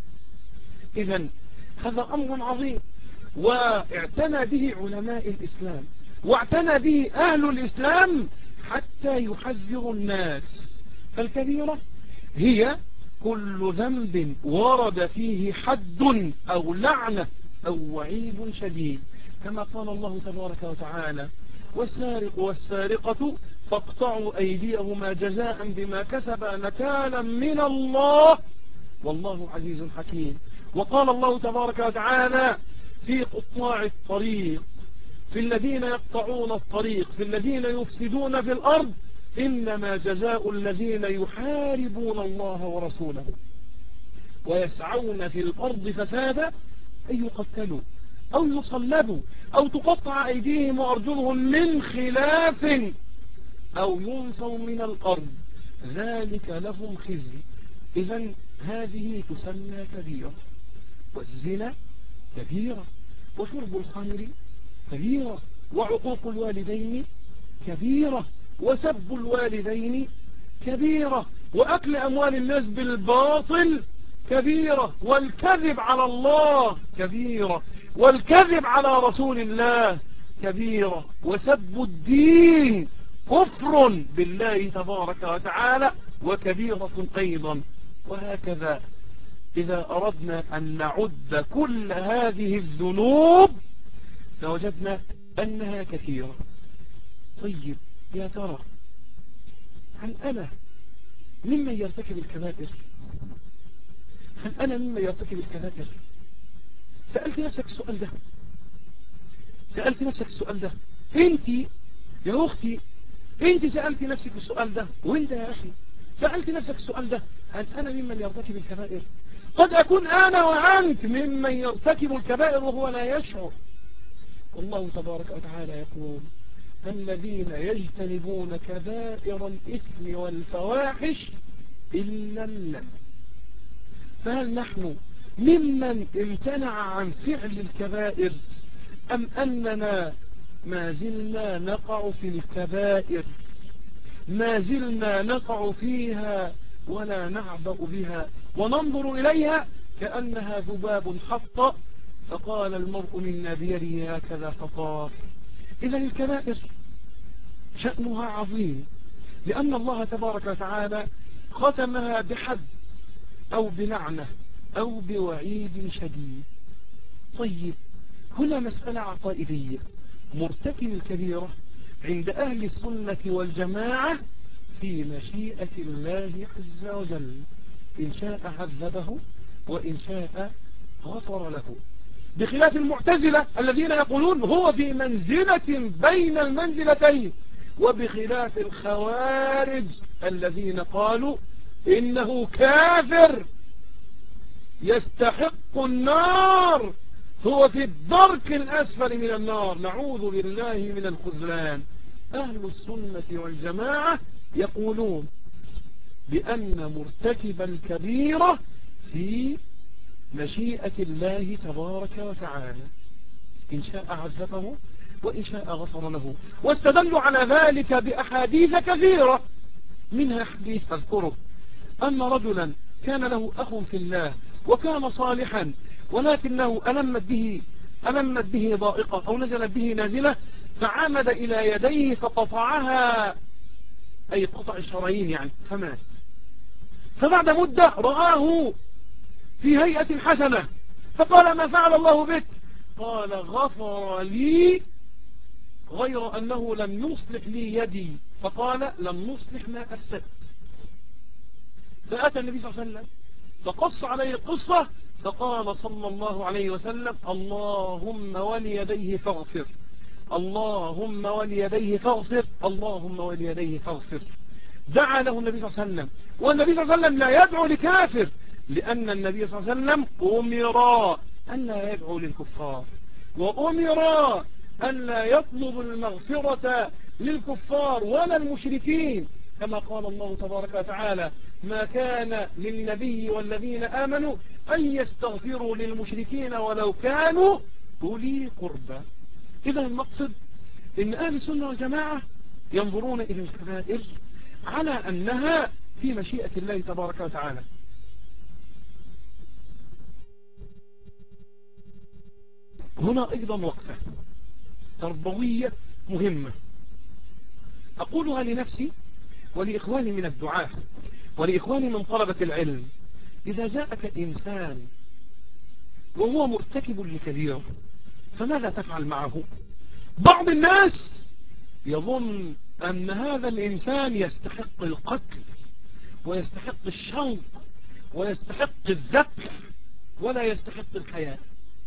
إذن هذا أمر عظيم واعتنى به علماء الإسلام واعتنى به أهل الإسلام حتى يحذروا الناس. فالكبيرة هي كل ذنب ورد فيه حد أو لعنة أو وعيد شديد، كما قال الله تبارك وتعالى والسارق والسارقة فاقطعوا أيديهما جزاء بما كسبا نكالا من الله والله عزيز حكيم. وقال الله تبارك وتعالى في قطاع الطريق في الذين يقطعون الطريق في الذين يفسدون في الأرض إنما جزاء الذين يحاربون الله ورسوله ويسعون في الأرض فسادا أن يقتلوا أو يصلبوا أو تقطع أيديهم وأرجلهم من خلاف أو ينفوا من الأرض ذلك لهم خزي. إذن هذه تسمى كبيرة. والزنا كبيرة، وشرب الخمر كبيرة، وعقوق الوالدين كبيرة، وسب الوالدين كبيرة، وأكل أموال الناس بالباطل كبيرة، والكذب على الله كبيرة، والكذب على رسول الله كبيرة، وسب الدين كفر بالله تبارك وتعالى وكبيرة أيضا. وهكذا إذا أردنا أن نعد كل هذه الذنوب لوجدنا أنها كثيرة. طيب يا ترى هل أنا ممن يرتكب الكبائر؟ هل أنا ممن يرتكب الكبائر؟ سألت نفسك السؤال ده؟ سألت نفسك السؤال ده؟ انت يا أختي، انت سألت نفسك السؤال ده، وانت يا أخي سألت نفسك السؤال ده؟ هل أنا ممن يرتكب الكبائر؟ قد أكون أنا وأنت ممن يرتكب الكبائر وهو لا يشعر. والله تبارك وتعالى يقول: الذين يجتنبون كبائر الإثم والفواحش إلا اللمم. فهل نحن ممن امتنع عن فعل الكبائر، أم أننا ما زلنا نقع في الكبائر، ما زلنا نقع فيها ولا نعبأ بها وننظر إليها كأنها ذباب حط فقال المرء منا بيده هكذا فطار؟ إذن الكبائر شأنها عظيم، لأن الله تبارك وتعالى ختمها بحد أو بلعنة أو بوعيد شديد. طيب، هنا مسألة عقائدية. مرتكب الكبيرة عند أهل السنة والجماعة في مشيئة الله عز وجل، إن شاء عذبه وإن شاء غفر له، بخلاف المعتزلة الذين يقولون هو في منزلة بين المنزلتين، وبخلاف الخوارج الذين قالوا إنه كافر يستحق النار، هو في الدرك الأسفل من النار، نعوذ بالله من الخذلان. أهل السنة والجماعة يقولون بأن مرتكب الكبيرة في مشيئة الله تبارك وتعالى، إن شاء عذبه وإن شاء غفر له، واستدلوا على ذلك بأحاديث كثيرة. منها حديث أذكره أن رجلا كان له أخ في الله وكان صالحا، ولكنه ألمت به ألمت به ضائقة أو نزلت به نازلة، فعمد إلى يديه فقطعها، أي قطع الشرايين يعني، فمات. فبعد مدة رآه في هيئة حسنة فقال: ما فعل الله بك؟ قال: غفر لي، غير أنه لم يصلح لي يدي. فقال: لم نصلح ما أفسدت. فأتى النبي صلى الله عليه وسلم فقص عليه القصة، فقال صلى الله عليه وسلم: اللهم وليديه فاغفر، اللهم وليديه فاغفر، اللهم وليديه فاغفر. دعا له النبي صلى الله عليه وسلم، والنبي صلى الله عليه وسلم لا يدعو لكافر، لأن النبي صلى الله عليه وسلم أمر أن لا يدعو للكفار، وأمر أن لا يطلب المغفرة للكفار ولا المشركين، كما قال الله تبارك وتعالى: ما كان للنبي والذين آمنوا أن يستغفروا للمشركين ولو كانوا أولي قربى. إذا المقصد إن أهل السنة والجماعة ينظرون إلى الكبائر على أنها في مشيئة الله تبارك وتعالى. هنا أيضا وقفة تربوية مهمة أقولها لنفسي ولإخواني من الدعاة ولإخواني من طلبة العلم. إذا جاءك إنسان وهو مرتكب لكبيرة فماذا تفعل معه؟ بعض الناس يظن أن هذا الإنسان يستحق القتل ويستحق الشنق ويستحق الذبح ولا يستحق الحياة،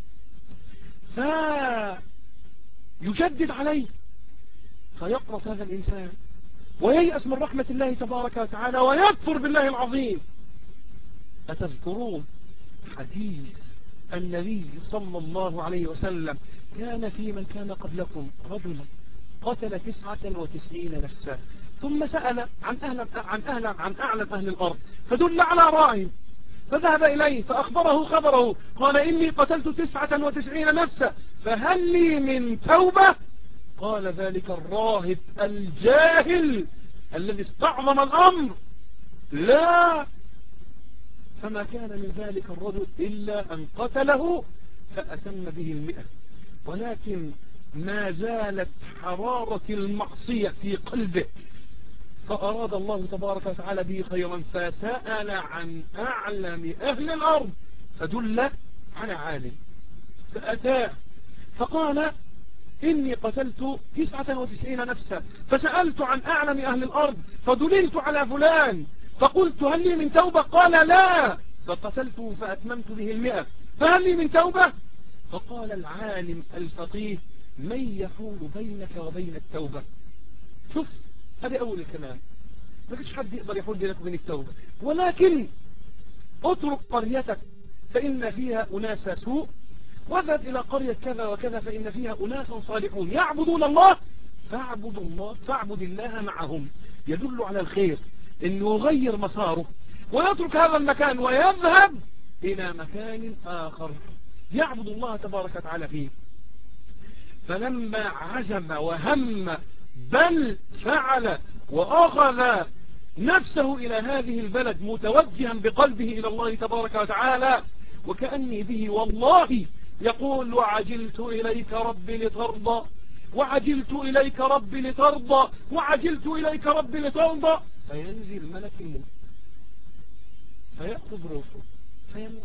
فيشدد عليه فيقرط هذا الإنسان وييأس من رحمة الله تبارك وتعالى ويكفر بالله العظيم. أتذكرون حديث النبي صلى الله عليه وسلم: كان في من كان قبلكم رجلا قتل تسعة وتسعين نفسا ثم سأل عن أهل عن أهل عن أعلم أهل الأرض فدل على راهب، فذهب إليه فأخبره خبره، قال: إني قتلت تسعة وتسعين نفسا فهل لي من توبة؟ قال ذلك الراهب الجاهل الذي استعظم الأمر: لا. فما كان من ذلك الرجل إلا أن قتله فأتم به المئة، ولكن ما زالت حرارة المعصية في قلبه، فأراد الله تبارك وتعالى به خيرا فسأل عن أعلم أهل الأرض فدل على عالم، فأتاه فقال: إني قتلت تسعة وتسعين نفسا فسألت عن أعلم أهل الأرض فدللت على فلان، فقلت هل لي من توبة؟ قال لا، فقتلته فأتممت به المئة، فهل لي من توبة؟ فقال العالم الفقيه من يحول بينك وبين التوبة؟ شوف، هذا أول الكلام، ما فيش حد يقدر يحول بينك وبين التوبة، ولكن اترك قريتك فإن فيها أناس سوء، واذهب إلى قرية كذا وكذا فإن فيها أناسا صالحون يعبدون الله، فاعبد الله فاعبد الله معهم. يدل على الخير، إنه يغير مساره ويترك هذا المكان ويذهب إلى مكان آخر يعبد الله تبارك وتعالى فيه. فلما عزم وهم بل فعل وأخذ نفسه إلى هذه البلد متوجها بقلبه إلى الله تبارك وتعالى، وكأني به والله يقول وعجلت إليك ربي لترضى، وعجلت إليك ربي لترضى، وعجلت إليك ربي لترضى، فينزل ملك الموت فيأخذ روحه فيموت.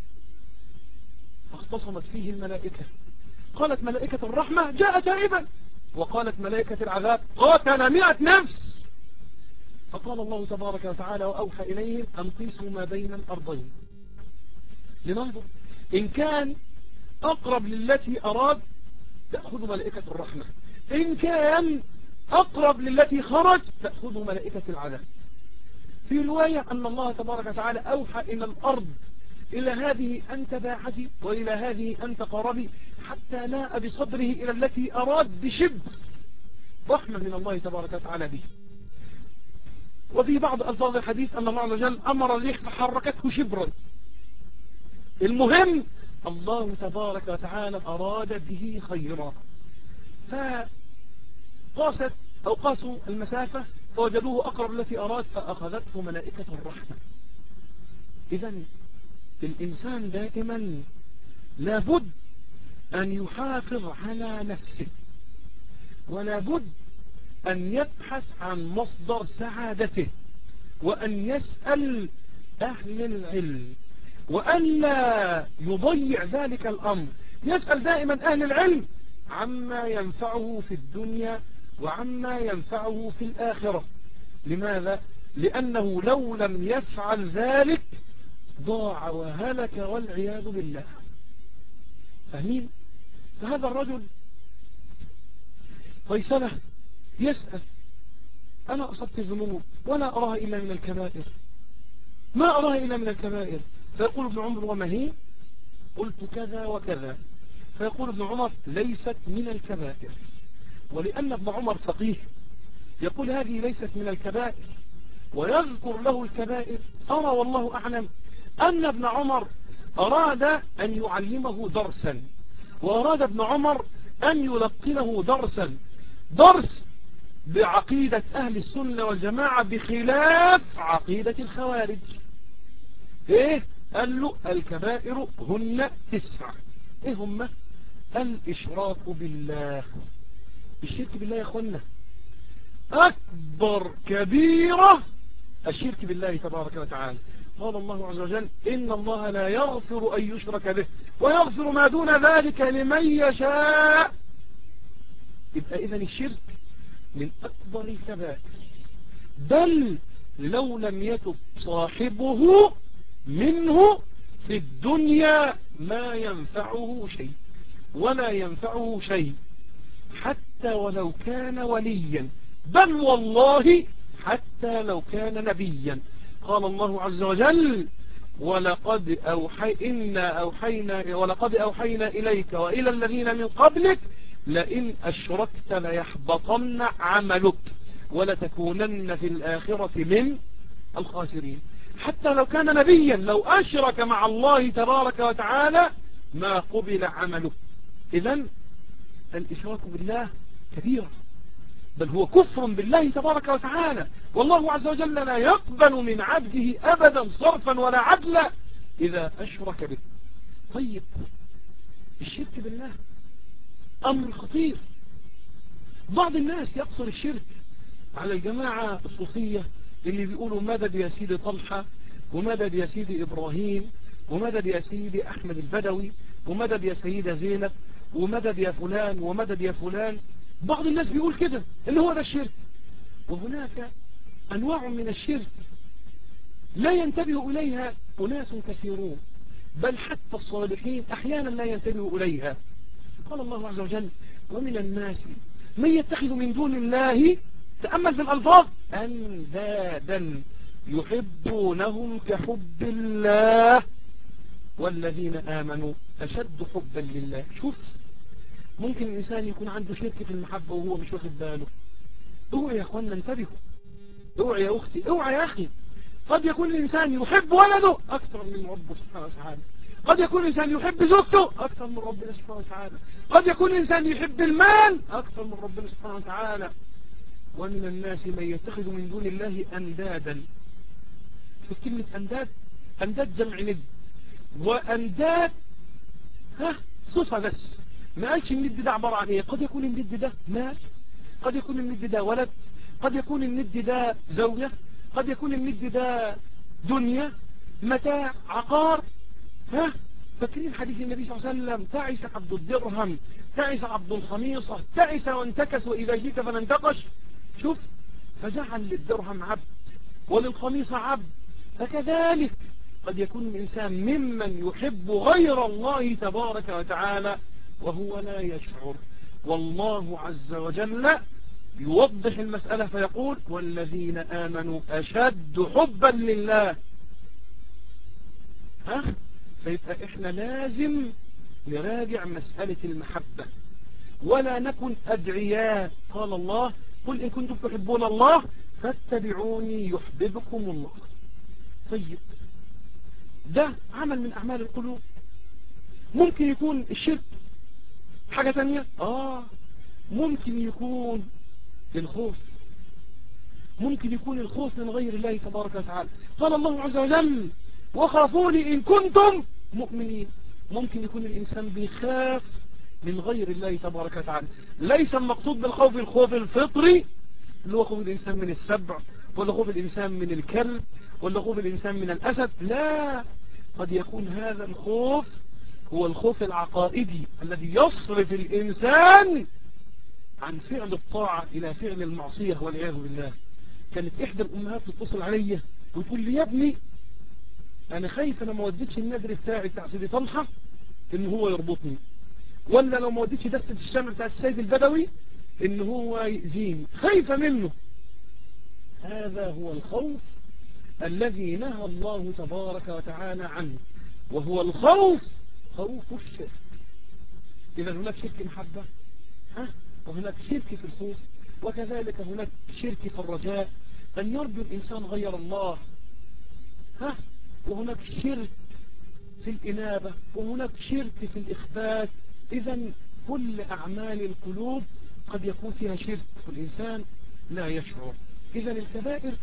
فاختصمت فيه الملائكة، قالت ملائكة الرحمة جاء تائبا، وقالت ملائكة العذاب قاتل مئة نفس. فقال الله تبارك وتعالى وأوحى إليهم أن قيسوا ما بين الأرضين لننظر إن كان أقرب للتي أراد تأخذ ملائكة الرحمة، إن كان أقرب للتي خرج تأخذ ملائكة العذاب. في رواية أن الله تبارك وتعالى أوحى إلى الأرض إلى هذه أن تباعدي وإلى هذه أن تقاربي، حتى ناء بصدره إلى التي أراد بشبر، رحمة من الله تبارك وتعالى به. وفي بعض ألفاظ الحديث أن الله عز وجل أمر الريح فحركته شبرا. المهم الله تبارك وتعالى أراد به خيرا، فقاست أو قاسوا المسافة فوجدوه أقرب التي أراد فأخذته ملائكة الرحمة. إذن الإنسان دائما لابد أن يحافظ على نفسه، ولابد أن يبحث عن مصدر سعادته، وأن يسأل أهل العلم، وأن لا يضيع ذلك الأمر. يسأل دائما أهل العلم عما ينفعه في الدنيا وعما ينفعه في الآخرة. لماذا؟ لأنه لو لم يفعل ذلك ضاع وهلك والعياذ بالله. فاهمين؟ فهذا الرجل فيصله يسأل أنا أصبت ذنوب ولا أراها إلا من الكبائر، ما أراها إلا من الكبائر. فيقول ابن عمر وما هي؟ قلت كذا وكذا. فيقول ابن عمر ليست من الكبائر، ولأن ابن عمر فقيه يقول هذه ليست من الكبائر ويذكر له الكبائر. أرى والله أعلم أن ابن عمر أراد أن يعلمه درسا، وأراد ابن عمر أن يلقنه درسا، درس بعقيدة أهل السنة والجماعة بخلاف عقيدة الخوارج. إيه؟ قال له الكبائر هن تسع. إيه هم؟ الإشراك بالله. الشرك بالله يا أخوانا أكبر كبيرة، الشرك بالله تبارك وتعالى. قال الله عز وجل إن الله لا يغفر أن يشرك به ويغفر ما دون ذلك لمن يشاء. يبقى إذن الشرك من أكبر الكبائر، بل لو لم يتب صاحبه منه في الدنيا ما ينفعه شيء ولا ينفعه شيء، حتى ولو كان وليا، بل والله حتى لو كان نبيا. قال الله عز وجل ولقد أوحي إنا أوحينا ولقد أوحينا إليك وإلى الذين من قبلك لئن أشركت ليحبطن عملك ولتكونن في الآخرة من الخاسرين. حتى لو كان نبيا لو أشرك مع الله تبارك وتعالى ما قبل عمله. إذن الإشراك بالله كبير، بل هو كفر بالله تبارك وتعالى، والله عز وجل لا يقبل من عبده أبدا صرفا ولا عدلا إذا أشرك به. طيب الشرك بالله أمر خطير. بعض الناس يقصر الشرك على الجماعة الصوفية اللي بيقولوا مدد يا سيدي طلحة، ومدد يا سيدي إبراهيم، ومدد يا سيدي أحمد البدوي، ومدد يا سيدة زينب، ومدد يا فلان، ومدد يا فلان. بعض الناس بيقول كده إن هو ده الشرك. وهناك أنواع من الشرك لا ينتبه إليها أناس كثيرون، بل حتى الصالحين أحيانا لا ينتبه إليها. قال الله عز وجل: ومن الناس من يتخذ من دون الله، تأمل في الألفاظ، أندادا يحبونهم كحب الله والذين آمنوا أشد حبا لله. شوف، ممكن الإنسان يكون عنده شرك في المحبة وهو مش واخد باله. اوعي يا أخوانا انتبهوا، اوعي يا أختي، اوعي يا أخي. قد يكون الإنسان يحب ولده أكثر من ربه سبحانه وتعالى، قد يكون الإنسان يحب زوجته أكثر من ربنا سبحانه وتعالى، قد يكون الإنسان يحب المال أكثر من ربنا سبحانه وتعالى. ومن الناس من يتخذ من دون الله أندادا. شوف كلمة أنداد، أنداد جمع ند، وأنداد ها صفة بس، ما قالش الند ده عبارة عن ايه. قد يكون الند ده مال، قد يكون الند ده ولد، قد يكون الند ده زوجة، قد يكون الند ده دنيا، متاع، عقار. ها فاكرين حديث النبي صلى الله عليه وسلم: تعس عبد الدرهم، تعس عبد الخميصة، تعس وانتكس وإذا جيت فلانتقش. شوف، فجعل للدرهم عبد وللخميصة عبد. فكذلك قد يكون الإنسان ممن يحب غير الله تبارك وتعالى وهو لا يشعر. والله عز وجل يوضح المسألة فيقول: والذين آمنوا أشد حبا لله. ها فيبقى إحنا لازم نراجع مسألة المحبة ولا نكن أدعياء. قال الله: قل إن كنتم تحبون الله فاتبعوني يحببكم الله. طيب، ده عمل من أعمال القلوب. ممكن يكون الشرك حاجة تانية، آه ممكن يكون الخوف، ممكن يكون الخوف من غير الله تبارك وتعالى. قال الله عز وجل: وخافوني إن كنتم مؤمنين. ممكن يكون الإنسان بيخاف من غير الله تبارك وتعالى. ليس المقصود بالخوف الخوف الفطري اللي هو خوف الإنسان من السبع، ولا خوف الإنسان من الكلب، ولا خوف الإنسان من الأسد. لا، قد يكون هذا الخوف هو الخوف العقائدي الذي يصرف الإنسان عن فعل الطاعة إلى فعل المعصية والعياذ بالله. كانت إحدى الأمهات تتصل علي وتقول لي: يا ابني أنا خايف أنا ما وديتش النذر بتاعي بتاع سيدي طلحة إن هو يربطني، ولا لو ما وديتش دستة الشمع بتاع السيد البدوي إن هو يأذيني، خايفة منه. هذا هو الخوف الذي نهى الله تبارك وتعالى عنه، وهو الخوف خوف الشرك. إذا هناك شرك محبة، ها وهناك شرك في الخوف، وكذلك هناك شرك في الرجاء، أن يرجو الإنسان غير الله، ها وهناك شرك في الإنابة، وهناك شرك في الإخبات. إذا كل أعمال القلوب قد يكون فيها شرك والإنسان لا يشعر. إذا الكبائر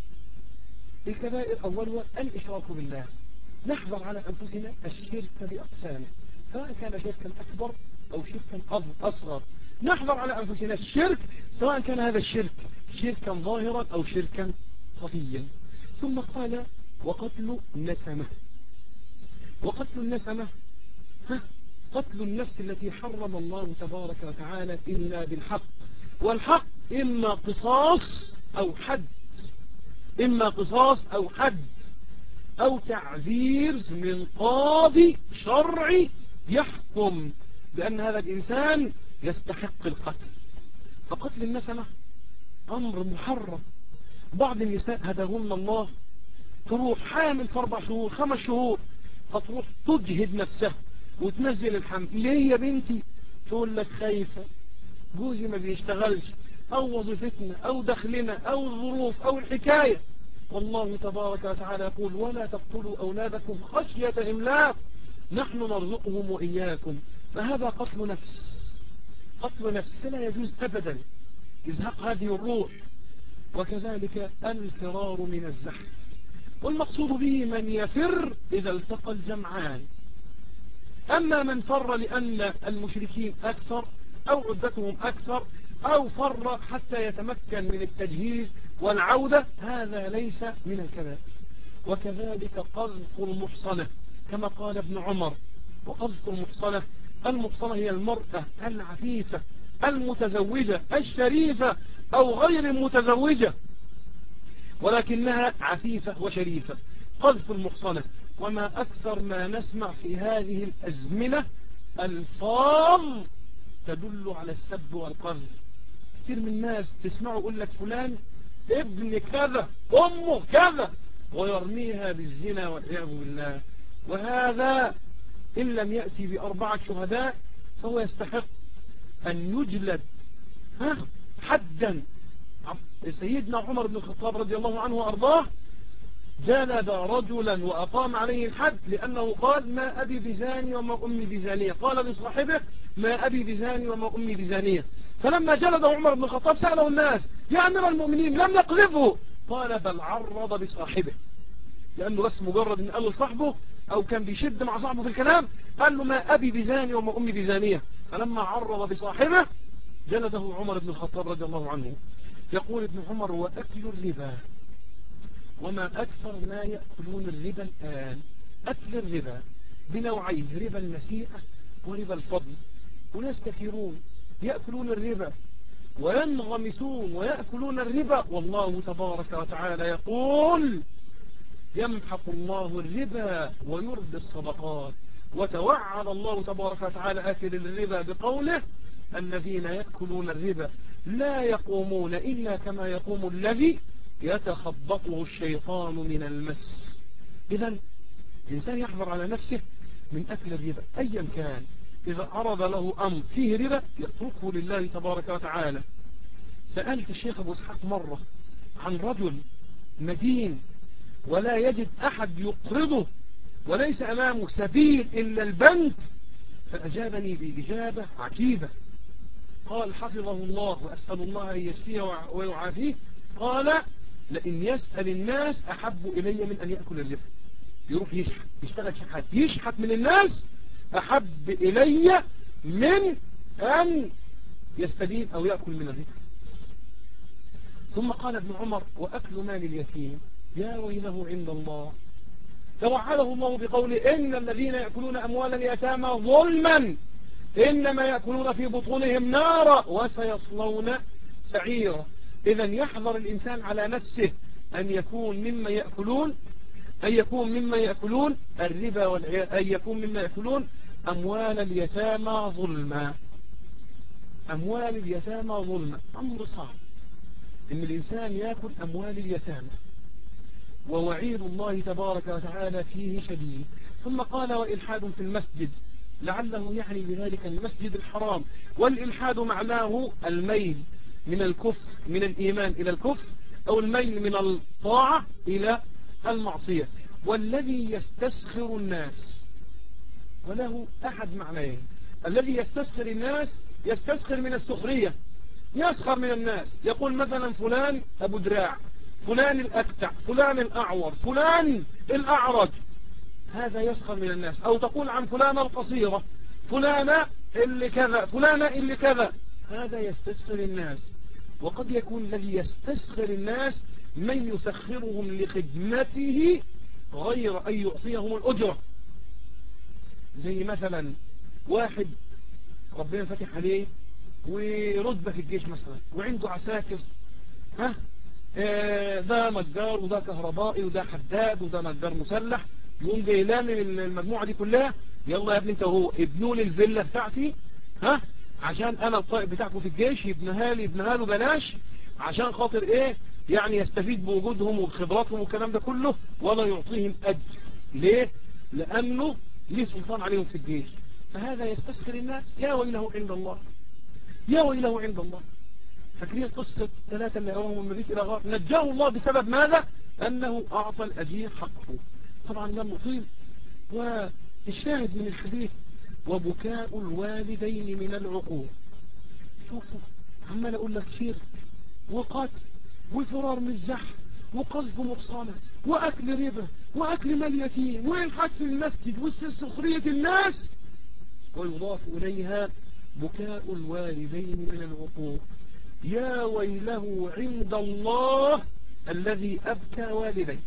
الكبائر أولها الإشراك بالله. نحذر على أنفسنا الشرك بأقسامه، سواء كان شركا أكبر أو شركا أصغر. نحذر على أنفسنا الشرك سواء كان هذا الشرك شركا ظاهرا أو شركا خفيا. ثم قال: وقتل النسمة. وقتل النسمة ها قتل النفس التي حرم الله تبارك وتعالى إلا بالحق، والحق إما قصاص أو حد، إما قصاص أو حد أو تعذير من قاضي شرعي يحكم بأن هذا الإنسان يستحق القتل. فقتل النسمة أمر محرم. بعض النساء هداهن الله تروح حامل في أربع شهور خمس شهور، فتروح تجهد نفسها وتنزل الحمل. ليه يا بنتي؟ تقول لك خايفة، جوزي ما بيشتغلش، أو وظيفتنا أو دخلنا أو الظروف أو الحكاية. والله تبارك وتعالى يقول: ولا تقتلوا أولادكم خشية إملاق نحن نرزقهم وإياكم. فهذا قتل نفس، قتل نفس، فلا يجوز أبدا إزهاق هذه الروح. وكذلك الفرار من الزحف، والمقصود به من يفر إذا التقى الجمعان. أما من فر لأن المشركين أكثر أو عدتهم أكثر أو فر حتى يتمكن من التجهيز والعودة، هذا ليس من الكبائر. وكذلك قذف المحصنة كما قال ابن عمر. وقذف المحصنة، المحصنة هي المرأة العفيفة المتزوجة الشريفة أو غير المتزوجة، ولكنها عفيفة وشريفة. قذف المحصنة. وما أكثر ما نسمع في هذه الأزمنة ألفاظ تدل على السب والقذف. كثير من الناس تسمعوا يقول لك فلان ابن كذا أمه كذا، ويرميها بالزنا والعياذ بالله. وهذا إن لم يأتي بأربعة شهداء فهو يستحق أن يجلد ها حدا. سيدنا عمر بن الخطاب رضي الله عنه وأرضاه جلد رجلا وأقام عليه الحد لأنه قال ما أبي بزاني وما أمي بزانية. قال لصاحبه ما أبي بزاني وما أمي بزانية. فلما جلد عمر بن الخطاب سأله الناس يا أمير المؤمنين لم نقذفه؟ قال بل عرض بصاحبه، لأنه بس مجرد أن قال له صاحبه أو كان بيشد مع صاحبه في الكلام قال له ما أبي بزاني وما أمي بزانية. فلما عرض بصاحبه جلده عمر بن الخطاب رضي الله عنه. يقول ابن عمر وأكل الربا. وما أكثر ما يأكلون الربا الآن. أكل الربا بنوعيه، ربا النسيئة وربا الفضل. وناس كثيرون يأكلون الربا وينغمسون ويأكلون الربا، والله تبارك وتعالى يقول يمحق الله الربا ويربي الصدقات. وتوعد الله تبارك وتعالى آكل الربا بقوله الذين يأكلون الربا لا يقومون إلا كما يقوم الذي يتخبطه الشيطان من المس. إذن الإنسان يحذر على نفسه من أكل الربا أيا كان. إذا عرض له أمر فيه ربا يتركه لله تبارك وتعالى. سألت الشيخ أبو إسحاق مرة عن رجل مدين ولا يجد أحد يقرضه وليس أمامه سبيل إلا البنك، فأجابني بإجابة عجيبة. قال حفظه الله وأسأل الله أن يشفيه ويعافيه، قال لئن يسأل الناس أحب إلي من أن يأكل الربا. يروح يشحت يشتغل شحات يشحت من الناس أحب إلي من أن يستدين أو يأكل من الربا. ثم قال ابن عمر وأكل مال اليتيم يا ويله عند الله. توعده الله بقوله إن الذين يأكلون أموال اليتامى ظلما إنما يأكلون في بطونهم نارا وسيصلون سعيرا. إذا يحذر الإنسان على نفسه أن يكون مما يأكلون أن يكون مما يأكلون الربا والعياذ أن يكون مما يأكلون أموال اليتامى ظلما. أموال اليتامى ظلما أمر صعب إن الإنسان يأكل أموال اليتامى، ووعيد الله تبارك وتعالى فيه شديد. ثم قال وإلحاد في المسجد، لعله يعني بذلك المسجد الحرام. والإلحاد معناه الميل من الكفر من الإيمان إلى الكفر، أو الميل من الطاعة إلى المعصية. والذي يستسخر الناس وله أحد معنيين. الذي يستسخر الناس يستسخر من السخرية، يسخر من الناس، يقول مثلا فلان أبو دراع، فلان الأكتع، فلان الأعور، فلان الأعرج، هذا يسخر من الناس. أو تقول عن فلانة القصيرة، فلانة اللي كذا، فلانة اللي كذا، هذا يستسخر الناس. وقد يكون الذي يستسخر الناس من يسخرهم لخدمته غير أن يعطيهم الأجرة. زي مثلا واحد ربنا فتح عليه ورتبة في الجيش مثلا وعنده عساكر، ها آه ده نجار وده كهربائي وده حداد وده نجار مسلح، يقوم جاي لامم المجموعة دي كلها يلا يا ابني انت وهو ابنوا لي الفيلا بتاعتي، ها عشان انا القائد بتاعكم في الجيش يبنها لي يبنها له بلاش، عشان خاطر ايه يعني يستفيد بوجودهم وخبراتهم والكلام ده كله، ولا يعطيهم اجر. ليه؟ لانه ليه سلطان عليهم في الجيش. فهذا يستسخر الناس. يا ويله عند الله، يا ويله عند الله. فاكرين قصة ثلاثة اللي أراهم من مبيت إلى غار نجاه الله بسبب ماذا؟ أنه أعطى الأجير حقه. طبعا لم نطيل. والشاهد من الحديث وبكاء الوالدين من العقوق. شوفوا عمال أقول لك شرك وقتل وفرار من الزحف وقذف مقصنة وأكل ربا وأكل مال يتيم وإلحاد في المسجد واستسخرية الناس، ويضاف إليها بكاء الوالدين من العقوق. يا ويله عند الله الذي أبكى والديه.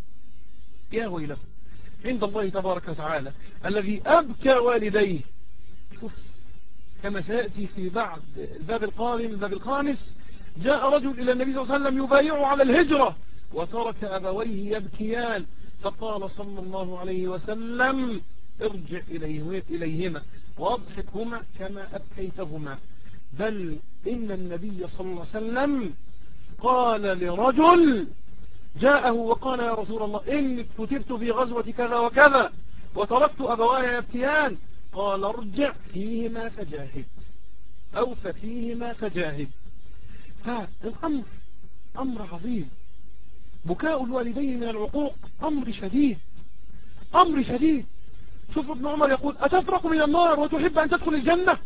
يا ويله عند الله تبارك وتعالى الذي أبكى والديه. شوف كما سيأتي في بعد الباب القادم الباب الخامس، جاء رجل إلى النبي صلى الله عليه وسلم يبايعه على الهجرة وترك أبويه يبكيان، فقال صلى الله عليه وسلم ارجع إليهما واضحكهما كما أبكيتهما. بل إن النبي صلى الله عليه وسلم قال لرجل جاءه وقال يا رسول الله إني كتبت في غزوة كذا وكذا وتركت أبواي يبكيان، قال ارجع فيهما فجاهد أو ففيهما فجاهد. فالأمر أمر عظيم. بكاء الوالدين من العقوق أمر شديد، أمر شديد. شوف ابن عمر يقول أتفرق من النار وتحب أن تدخل الجنة؟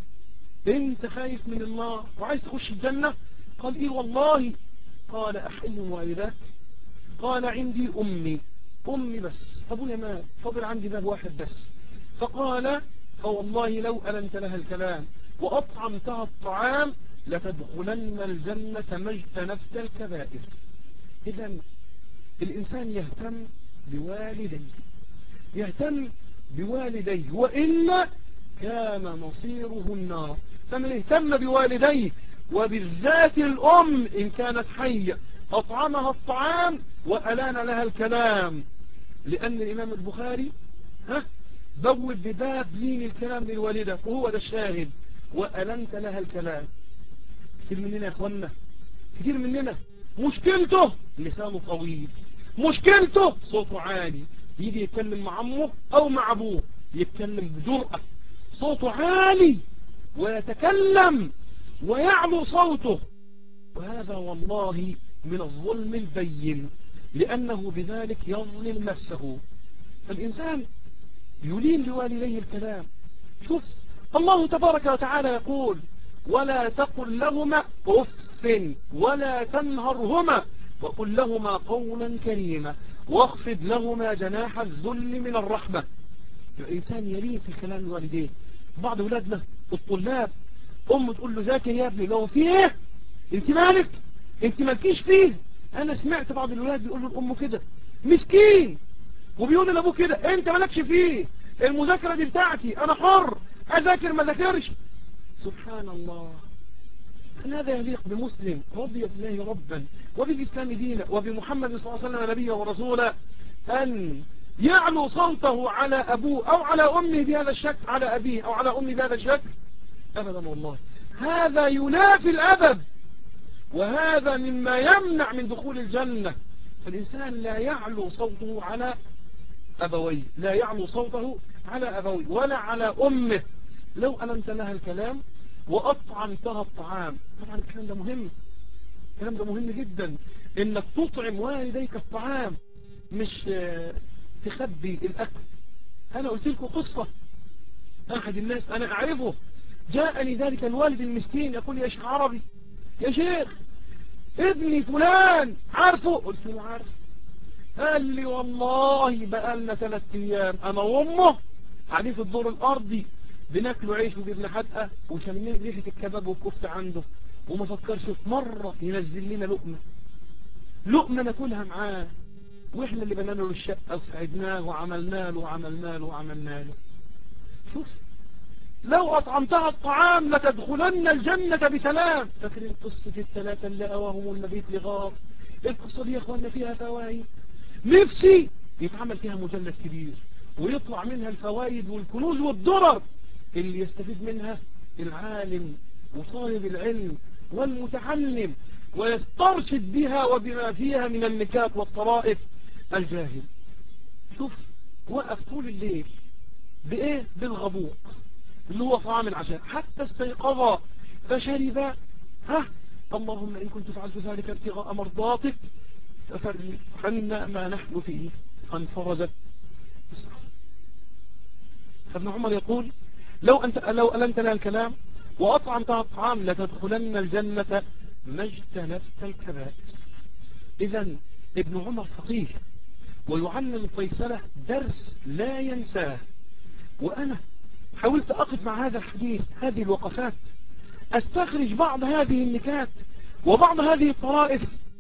انت خايف من النار وعايز تخش الجنة؟ قال إيه والله. قال أحل والدك؟ قال عندي أمي، أمي بس، أبويا مات، فضل عندي باب واحد بس. فقال فوالله لو ألنت لها الكلام وأطعمتها الطعام لتدخلن الجنة ما اجتنبت الكبائر. إذن الإنسان يهتم بوالديه، يهتم بوالديه وإن كان مصيره النار. فمن اهتم بوالديه وبالذات الأم إن كانت حية أطعمها الطعام وألان لها الكلام، لأن الإمام البخاري ها بوب بباب لين الكلام للوالدة وهو ده الشاهد، وألنت لها الكلام. كثير مننا يا أخوانا، كثير مننا مشكلته لسانه طويل، مشكلته صوته عالي، يجي يتكلم مع عمه أو مع أبوه يتكلم بجرأة، صوته عالي ويتكلم ويعلو صوته، وهذا والله من الظلم البين، لأنه بذلك يظلم نفسه. فالإنسان يلين لوالديه الكلام. شوف الله تبارك وتعالى يقول ولا تقل لهما أف ولا تنهرهما وقل لهما قولا كريما واخفض لهما جناح الذل من الرحمة. الإنسان يلين في الكلام لوالديه. بعض أولادنا الطلاب أم تقول له ذاكر يا ابني، لو في ايه انت مالك، انت مالكيش فيه. انا سمعت بعض الولاد بيقول له الام كده مسكين، وبيقول لابوه كده انت مالكش فيه، المذاكرة دي بتاعتي انا حر اذاكر ما ذاكرش. سبحان الله. هذا يليق بمسلم رضي بالله ربا وبالإسلام دينا وبمحمد صلى الله عليه وسلم نبيه ورسوله أن يعلو صوته على أبوه أو على أمه بهذا الشكل، على أبيه أو على أمه بهذا الشكل؟ أبدا والله. هذا ينافي الأدب، وهذا مما يمنع من دخول الجنة. فالإنسان لا يعلو صوته على أبويه، لا يعلو صوته على أبويه ولا على أمه. لو ألمت لها الكلام وأطعمتها الطعام، طبعا الكلام ده مهم، الكلام ده مهم جدا، إنك تطعم والديك الطعام، مش تخبي الأكل. أنا قلت لكم قصة، أحد الناس أنا أعرفه جاءني ذلك الوالد المسكين يقول يا شيخ عربي، يا شيخ ابني فلان عارفه؟ قلت له عارف. قال لي والله بقى لنا ثلاث ايام انا وامه قاعدين في الدور الارضي بناكلوا عيش وجبنه حادقه وشمين ريحه الكباب والكفته عنده، وما فكرش في مره ينزل لنا لقمه لقمه ناكلها معاه، واحنا اللي بنينا له الشقه وساعدناه وعملنا له وعملنا له وعملنا له. شوف لو أطعمتها الطعام لتدخلن الجنة بسلام. فاكرين قصة الثلاثة اللي أواهم المبيت لغار؟ القصة دي يا أخوانا فيها فوائد، نفسي يتعمل فيها مجلد كبير ويطلع منها الفوائد والكنوز والدرر اللي يستفيد منها العالم وطالب العلم والمتعلم، ويسترشد بها وبما فيها من النكات والطرائف الجاهل. شوف وقف طول الليل بإيه؟ بالغبوق اللي هو طعام العشاء، حتى استيقظا فشربا. ها اللهم إن كنت فعلت ذلك ابتغاء مرضاتك ففرج عنا ما نحن فيه، فانفرجت. فابن عمر يقول لو أنت لو ألنت لها الكلام وأطعمتها الطعام لتدخلن الجنة ما اجتنبت الكبائر. إذن ابن عمر فقيه ويعلم قيصلة درس لا ينساه. وأنا حاولت أقف مع هذا الحديث، هذه الوقفات، أستخرج بعض هذه النكات وبعض هذه الطرائف،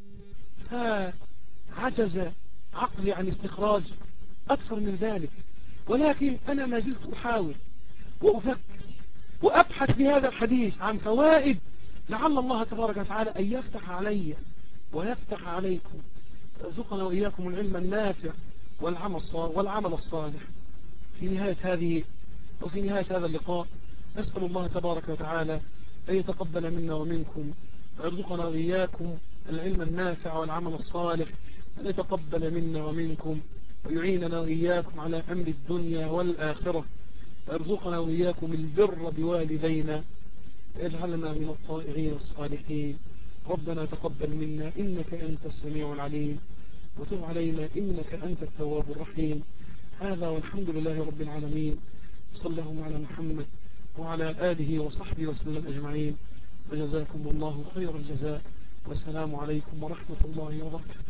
فعجز عقلي عن استخراج أكثر من ذلك. ولكن أنا ما زلت أحاول وأفكر وأبحث في هذا الحديث عن فوائد، لعل الله تبارك وتعالى أن يفتح علي ويفتح عليكم ارزقنا وإياكم العلم النافع والعمل والعمل الصالح. في نهاية هذه أو في نهاية هذا اللقاء نسأل الله تبارك وتعالى أن يتقبل منا ومنكم ويرزقنا وإياكم العلم النافع والعمل الصالح، أن يتقبل منا ومنكم ويعيننا وإياكم على أمر الدنيا والآخرة، ويرزقنا وإياكم البر بوالدينا، ويجعلنا من الطائعين الصالحين. ربنا تقبل منا إنك أنت السميع العليم، وتب علينا إنك أنت التواب الرحيم. هذا والحمد لله رب العالمين، صلى الله على محمد وعلى آله وصحبه وسلم أجمعين، وجزاكم الله خير الجزاء، والسلام عليكم ورحمة الله وبركاته.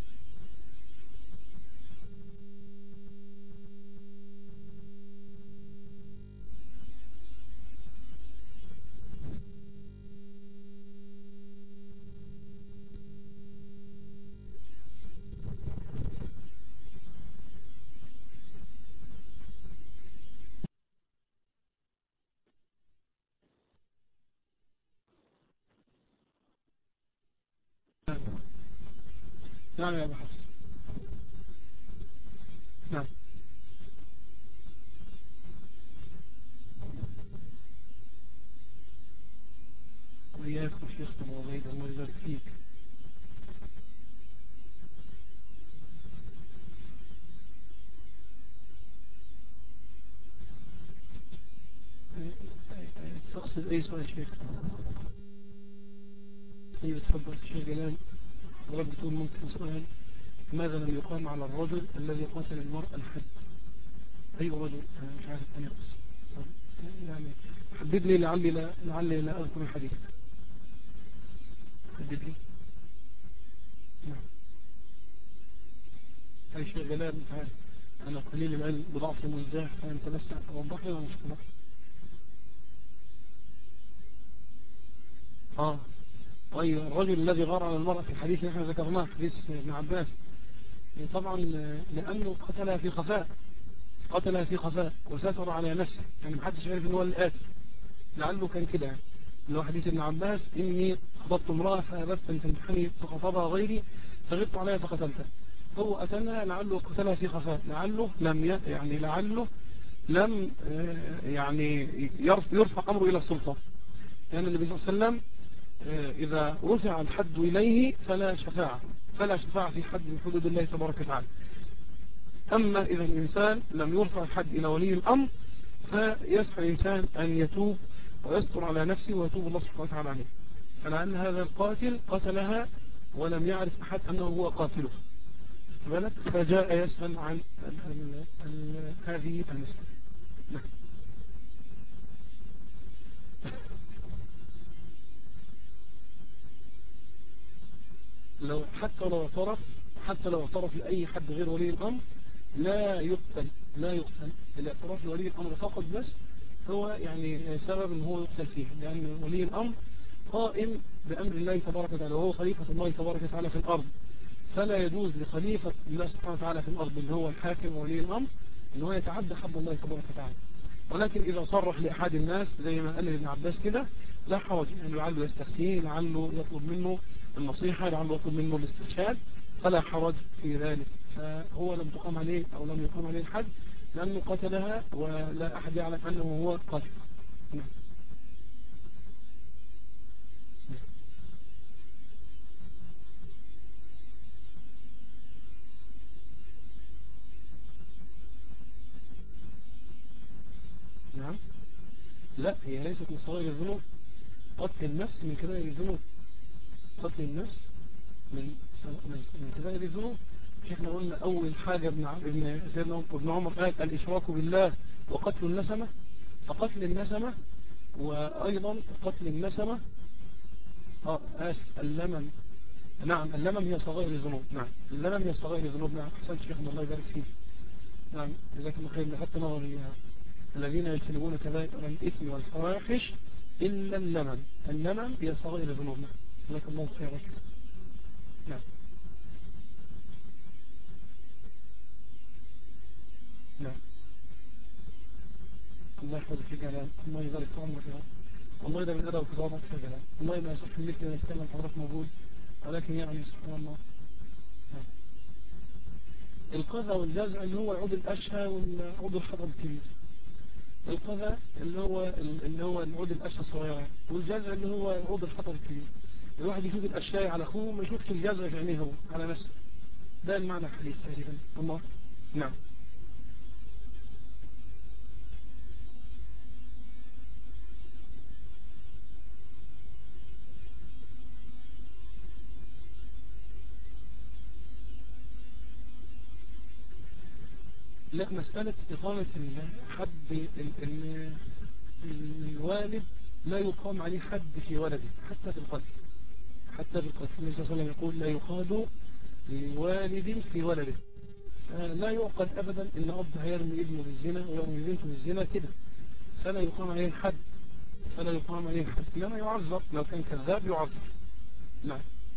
نعم يا أبو حفص. نعم. وإياكم شيخنا وغيدا الله يبارك فيك. تقصد أي سؤال شيخ؟ طيب تفضل شيخ جلال. ورب تقول ممكن سؤال: ماذا لم يقام على الرجل الذي قتل المرأة الحد؟ أي رجل؟ أنا مش عارف أن يقص يعني، حدد لي لعلي لا, لعلي لا أذكر الحديث. حدد لي. نعم. أي شيء جلال، أنت عارف أنا قليل العلم بضعف مزداح، فأنت بس أوضح لي ولا مش كده؟ آه أيوة، الرجل الذي غار على المرأة في الحديث اللي احنا ذكرناه، حديث ابن عباس، طبعا لأنه قتلها في خفاء، قتلها في خفاء وستر على نفسه، يعني محدش عارف ان هو اللي قاتل، لعله كان كده يعني. اللي هو حديث ابن عباس: إني خطبت امرأة فأبت أن تمتحني فخطبها غيري فغبت عليها فقتلتها. هو قتلها لعله قتلها في خفاء، لعله لم ي... يعني لعله لم يعني يرفع أمره إلى السلطة، لأن يعني النبي صلى الله عليه وسلم إذا رفع الحد إليه فلا شفاعة، فلا شفاعة في حد من حدود الله تبارك وتعالى. أما إذا الإنسان لم يرفع الحد إلى ولي الأمر فيسعى الإنسان أن يتوب ويستر على نفسه ويتوب الله سبحانه وتعالى عليه. فلأن هذا القاتل قتلها ولم يعرف أحد أنه هو قاتله، فجاء يسأل عن ال ال ال هذه المسألة. لو حتى لو اعترف حتى لو اعترف لأي حد غير ولي الأمر لا يقتل، لا يقتل. الاعتراف لولي الأمر فقط بس هو يعني سبب ان هو يقتل فيه، لأن ولي الأمر قائم بأمر الله تبارك وتعالى، وهو خليفة الله تبارك وتعالى في الأرض، فلا يجوز لخليفة الله سبحانه وتعالى في الأرض اللي هو الحاكم وولي الأمر ان هو يتعدى حد الله تبارك وتعالى. ولكن إذا صرح لأحد الناس زي ما قال ابن عباس كده لا حرج، يعني لعله يستفتيه، لعله يطلب منه النصيحة، لعله يطلب منه الاسترشاد، فلا حرج في ذلك. فهو لم تقام عليه أو لم يقام عليه الحد لأنه قتلها ولا أحد يعلم أنه هو قاتل. نعم. نعم. لا، هي ليست من صغير الذنوب. قتل النفس من كبائر الذنوب. قتل النفس من من كبائر الذنوب. مش احنا قلنا أول حاجة ابن ابن سيدنا ابن عمر قال: الإشراك بالله وقتل النسمة. فقتل النسمة وأيضا قتل النسمة آه آسف اللمم. نعم، اللمم هي صغائر الذنوب. نعم، اللمم هي صغائر الذنوب. نعم، أحسنت شيخنا الله يبارك فيك. نعم، جزاك الله خير. لحتى نظر إياها: الذين يجتنبون كبائر الإثم والفواحش إلا اللمم. اللمم هي صغائر الذنوب. نعم، جزاك الله خير. نعم. نعم. الله يحفظك يا جلال، الله يبارك في عمرك يا رب. والله ده من أدب وكرامك يا جلال. والله ما يصح مثلي أن يتكلم حضرتك موجود، ولكن يعني سبحان الله القذى والجزع اللي هو العود الأشهى والعود الحطب الكبير. القذى اللي هو اللي هو العود الأشهى الصغير، والجزع اللي هو عود الحطب الكبير. الواحد يشوف الأشياء على أخوه وما يشوفش الجزع في عينيه هو على نفسه. ده المعنى الحديث تقريبا. الله. نعم. لا، مسألة إقامة الحد ال- الوالد لا يقام عليه حد في ولده حتى في القتل. حتى في القتل النبي صلى الله عليه وسلم يقول لا يقاد لوالد في ولده. فلا يعقد أبدا إن أب هيرمي ابنه بالزنا ويرمي بنته بالزنا كده، فلا يقام عليه الحد. فلا يقام عليه الحد، لما يعذر لو كان كذاب يعذر. نعم.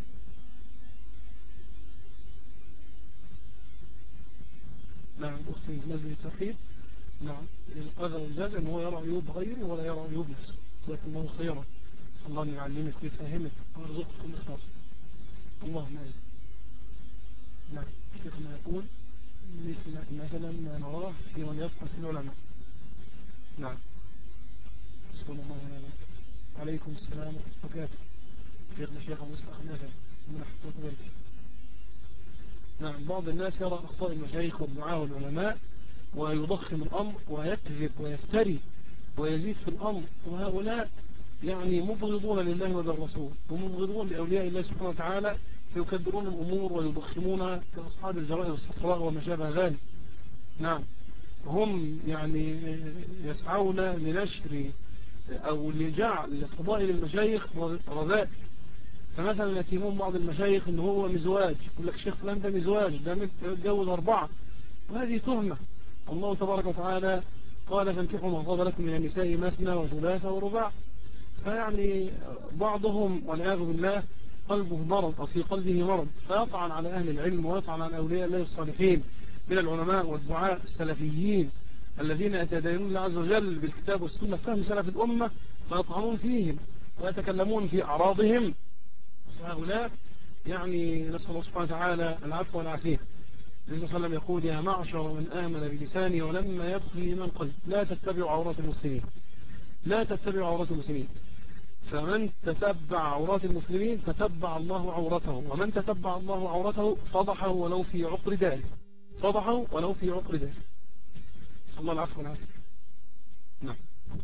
نعم. أختي في مسجد التوحيد. نعم. القذى والجزع ان هو يرى عيوب غيره ولا يرى عيوب نفسه. جزاك الله خيرا. صلى الله أن يعلمك ويفهمك ويرزقك كل إخلاص. اللهم آمين. نعم. شيخنا يقول مثل مثلا ما نراه في من يفعل في العلماء. نعم. بسم الله ونعم بالله. عليكم السلام ورحمة الله وبركاته. شيخنا شيخ مصلح مثلا من حفظك بيتي. نعم. بعض الناس يرى أخطاء المشايخ والدعاء والعلماء ويضخم الأمر ويكذب ويفتري ويزيد في الأمر، وهؤلاء يعني مبغضون لله وللرسول ومبغضون لأولياء الله سبحانه وتعالى، فيكدرون الأمور ويضخمون كأصحاب الجرائد الصفراء وما شابه ذلك. نعم. هم يعني يسعون لنشر أو لجعل فضائل المشايخ رذائل. فمثلا يتيمون بعض المشايخ ان هو مزواج، يقول لك شيخ فلان ده مزواج، ده متجوز أربعة، وهذه تهمة. الله تبارك وتعالى قال فانكحوا ما طاب لكم من النساء مثنى وثلاث ورباع. فيعني بعضهم والعياذ بالله قلبه مرض أو في قلبه مرض، فيطعن على أهل العلم ويطعن على أولياء الله الصالحين من العلماء والدعاء السلفيين الذين يتدينون الله عز وجل بالكتاب والسنة فهم سلف الأمة، فيطعنون فيهم ويتكلمون في أعراضهم. فهؤلاء يعني نسأل الله سبحانه وتعالى العفو والعافية. النبي صلى الله عليه وسلم يقول يا معشر من آمن بلساني ولما يدخل الإيمان قلب لا تتبعوا عورات المسلمين. لا تتبعوا عورات المسلمين. فمن تتبع عورات المسلمين تتبع الله عورته، ومن تتبع الله عورته فضحه ولو في عقر داره. فضحه ولو في عقر داره. صلى الله العفو والعافية. نعم.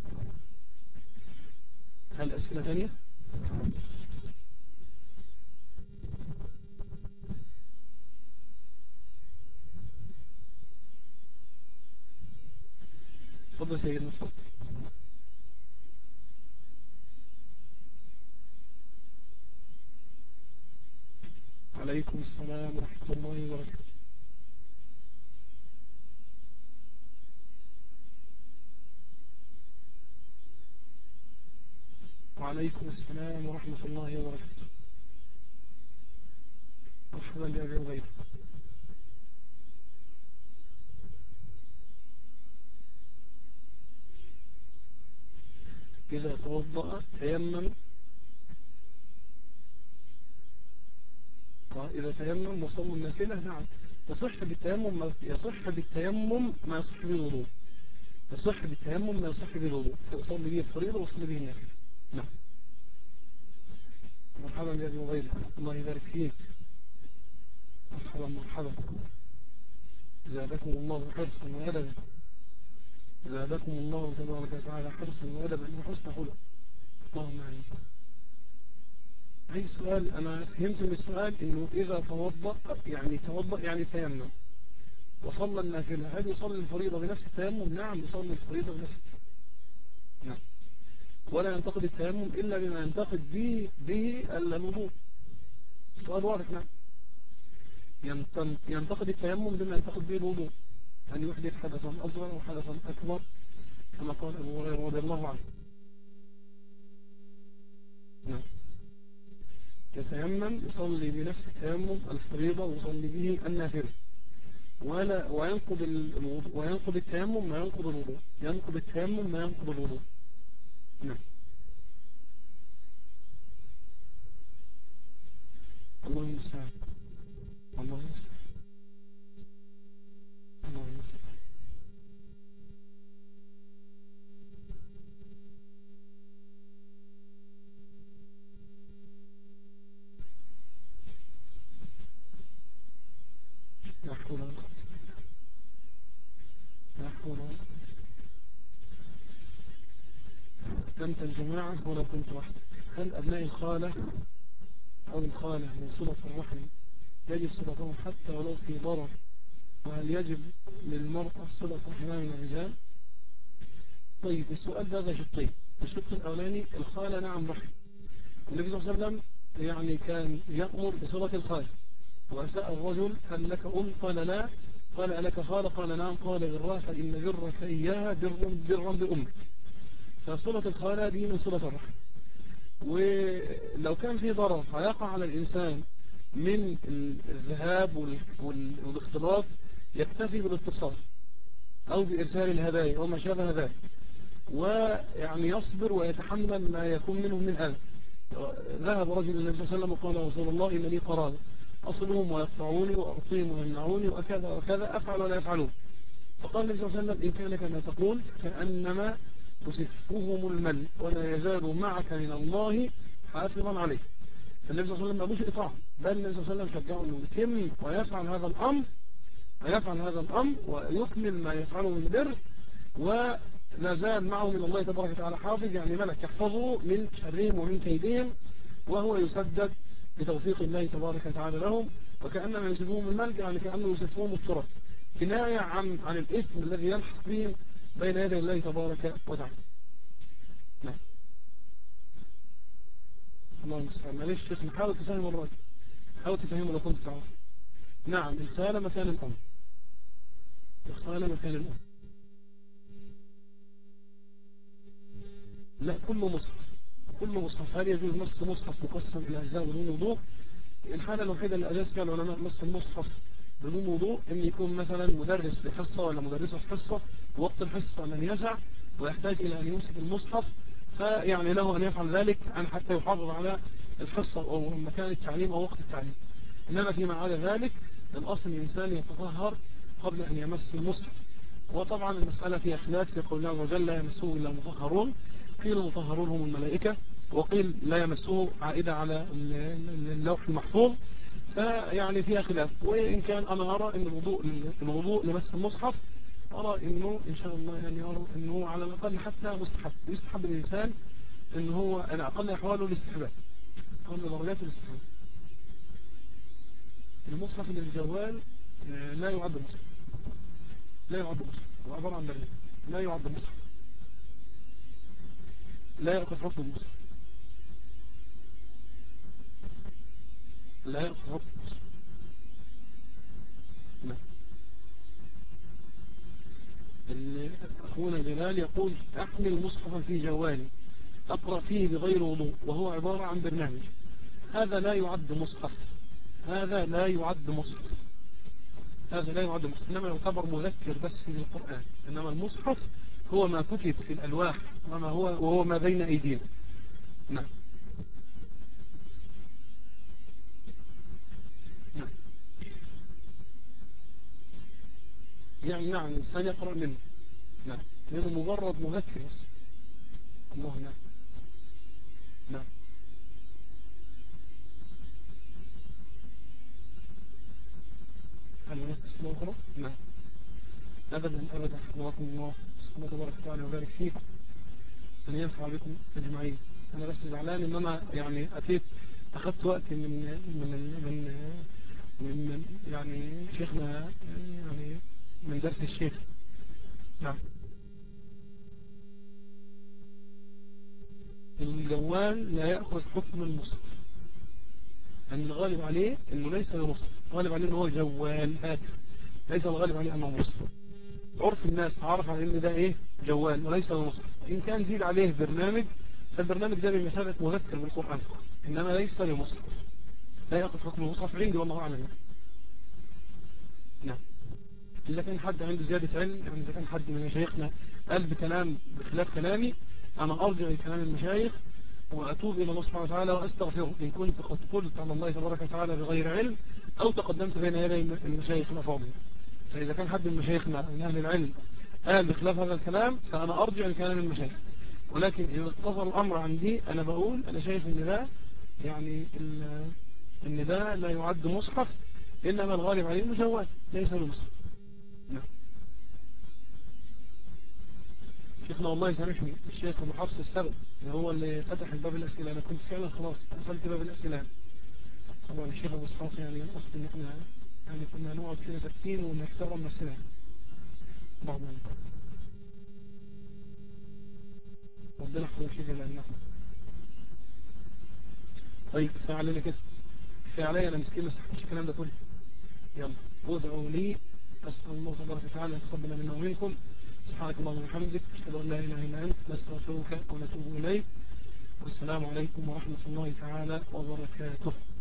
هل أسئلة ثانية؟ تفضل سيدنا. تفضل. عليكم السلام ورحمة الله وبركاته. وعليكم السلام ورحمة الله وبركاته. مرحبا بأبي عبيدة. إذا توضأ تيمم إذا تيمم وصلوا النافلة. نعم. يصح بالتيمم يصح بالتيمم ما يصح به الوضوء. يصح بالتيمم ما يصح به الوضوء، يصلي به الفريضة ويصلي به النافلة. نعم. مرحبا بأبي عبيدة. الله يبارك فيك. مرحبا مرحبا. زادكم الله حرصا وأدبا. زادكم الله تبارك وتعالى حرصا وأدبا وحسن خلق. اللهم آمين. أي سؤال؟ أنا فهمت من السؤال إنه إذا توضأ يعني توضأ يعني تيمم وصلى النافلة، هل يصلي الفريضة بنفس التيمم؟ نعم، يصلي الفريضة بنفس التيمم. نعم. ولا ينتقد التيمم إلا بما ينتقد به به الوضوء. السؤال واضح. نعم. ينتقد التيمم بما ينتقد به الوضوء، أن يحدث حدثا أصغر وحدثا أكبر كما قال أبو هريرة رضي الله عنه. نعم. يتيمم يصلي بنفس التيمم الفريضة ويصلي به النافلة، ولا وينقض الوضوء وينقض التيمم ما ينقض الوضوء. ينقض التيمم ما ينقض الوضوء. نعم. اللهم المستعان. الله يصلح. الله يصلح. لا حول ولا قوة إلا بالله. لا حول ولا قوة. أنت الجماعة ولو كنت وحدك. هل أبناء الخالة أو الخالة من صلة الرحم يجب صلتهم حتى ولو في ضرر؟ وهل يجب للمرأة صلة رحمها من الرجال؟ طيب السؤال ده ذا شقين. الشق الأولاني الخالة نعم رحم. النبي صلى الله عليه وسلم يعني كان يأمر بصلة الخالة، وسأل الرجل هل لك أم؟ قال لا. قال ألك خالة؟ قال نعم. قال برها فإن برك إياها بر برا بأمك. فصلة الخالة دي من صلة الرحم. ولو كان في ضرر هيقع على الإنسان من الذهاب والاختلاط يكتفي بالاتصال أو بإرسال الهدايا وما شابه ذلك، ويعني يصبر ويتحمل ما يكون منه من أذى. ذهب رجل النبي صلى الله عليه وسلم وقال يا رسول الله إن لي قرابة أصلهم ويقطعوني وأعطيهم ويمنعوني وكذا وكذا أفعل ولا يفعلون. فقال النبي صلى الله عليه وسلم إن كان كما تقول كأنما تسفهم المل ولا يزال معك من الله حافظا عليه. فالنبي صلى الله عليه وسلم ما أبوش إطاعة، بل النبي صلى الله عليه وسلم شجعه أنه يتم ويفعل هذا الأمر ويفعل هذا الأمر ويكمل ما يفعله من بر، ولا زال معه من الله تبارك وتعالى حافظ، يعني ملك يحفظه من شرهم ومن كيدهم، وهو يسدد بتوفيق الله تبارك وتعالى لهم. وكأنما يوسفهم الملك يعني كأنه يوسفهم التراب، كناية عن عن الإثم الذي يلحق بهم بين يدي الله تبارك وتعالى. نعم. الله المستعان. معلش شيخ نحاول تفهم الراجل، حاول تفهمه لو كنت تعرف. نعم الخالة مكان الأم، الخالة مكان الأم. لا كل مصحف، كل مصحف. هل يجوز مس مصحف مقسم إلى أجزاء بدون وضوء؟ الحالة الوحيدة اللي أجاز فيها العلماء مس المصحف بدون وضوء إن يكون مثلا مدرس في حصة ولا مدرسة في حصة، وقت الحصة لن يسع ويحتاج إلى أن يمسك المصحف، فيعني له أن يفعل ذلك عن حتى يحافظ على الحصة أو مكان التعليم أو وقت التعليم. إنما فيما عدا ذلك الأصل الإنسان يتطهر قبل أن يمس المصحف. وطبعا المسألة فيها خلاف في قول الله عز وجل لا يمسه إلا المطهرون، قيل المطهرون هم الملائكة، وقيل لا يمسه عائدة على اللوح المحفوظ، فيعني فيها خلاف. وإن كان أنا أرى أن الوضوء الوضوء لمس المصحف أرى أنه إن شاء الله يعني أرى أنه على الأقل حتى مستحب، يستحب الإنسان أنه هو أنا أقل أحواله الاستحباب، أقل درجات الاستحباب. المصحف اللي الجوال لا يعد مصحف، لا يعد مصحف، هو عبارة عن برنامج، لا يعد مصحف، لا يأخذ حكم المصحف، لا يأخذ حكم المصحف. نعم. أخونا جلال يقول أحمل مصحفا في جوالي أقرأ فيه بغير وضوء وهو عبارة عن برنامج، هذا لا يعد مصحف، هذا لا يعد مصحف، هذا لا يعد مصحف، إنما يعتبر مذكر بس للقرآن. إنما المصحف هو ما كتب في الألواح وما هو وهو ما بين أيدينا. نعم. نعم. يعني نعم الإنسان يقرأ منه، نعم، لأنه مجرد مذكر بس. الله. نعم. نعم. هل هناك أسئلة أخرى؟ نعم. أبدا أبدا. حفظكم الله، أسأل الله تبارك وتعالى وبارك فيكم أن ينفع بكم أجمعين. أنا بس زعلان إن أنا يعني أتيت أخذت وقت من من من من, من يعني شيخنا يعني من درس الشيخ. نعم. الجوال لا يأخذ حكم المصحف، أن الغالب عليه أنه ليس بمصحف، الغالب عليه أنه هو جوال هاتف، ليس الغالب عليه أنه مصحف. عرف الناس تعرف على أن ده إيه جوال وليس بمصحف. إن كان زيد عليه برنامج فالبرنامج ده بمثابة مذكر بالقرآن فقط، إنما ليس بمصحف، لا يأخذ حكم المصحف عندي والله أعلم. نعم. إذا كان حد عنده زيادة علم، يعني إذا كان حد من مشايخنا قال بكلام بخلاف كلامي، أنا أرجع لكلام المشايخ وأتوب إلى الله سبحانه وتعالى وأستغفره إن كنت قد قلت على الله تبارك وتعالى بغير علم أو تقدمت بين يدي المشايخ الأفاضل. فإذا كان حد من مشايخنا من أهل العلم قال بخلاف هذا الكلام فأنا أرجع لكلام المشايخ. ولكن إذا اتصل الأمر عندي أنا بقول أنا شايف إن ده يعني إن ده لا يعد مصحف، إنما الغالب عليه المجوال ليس بمصحف. نعم. شيخنا والله يسامحني الشيخ أبو حفص السبب هو اللي فتح الباب الأسئلة. أنا كنت فعلا خلاص قفلت باب الأسئلة. طبعا الشيخ أبو اسحاق يعني الأصل إن إحنا يعني كنا نقعد كده ساكتين ونحترم نفسنا بعضنا. ربنا يحفظك شيخ لأنه طيب كفاية علينا كده، كفاية عليا أنا مسكين ما استحقش الكلام ده كله. يلا ادعوا لي أسأل الله تبارك وتعالى أن يتقبل منا ومنكم. سبحانك اللهم وبحمدك أشهد أن لا إله إلا أنت نستغفرك ونتوب إليك. والسلام عليكم ورحمة الله تعالى وبركاته.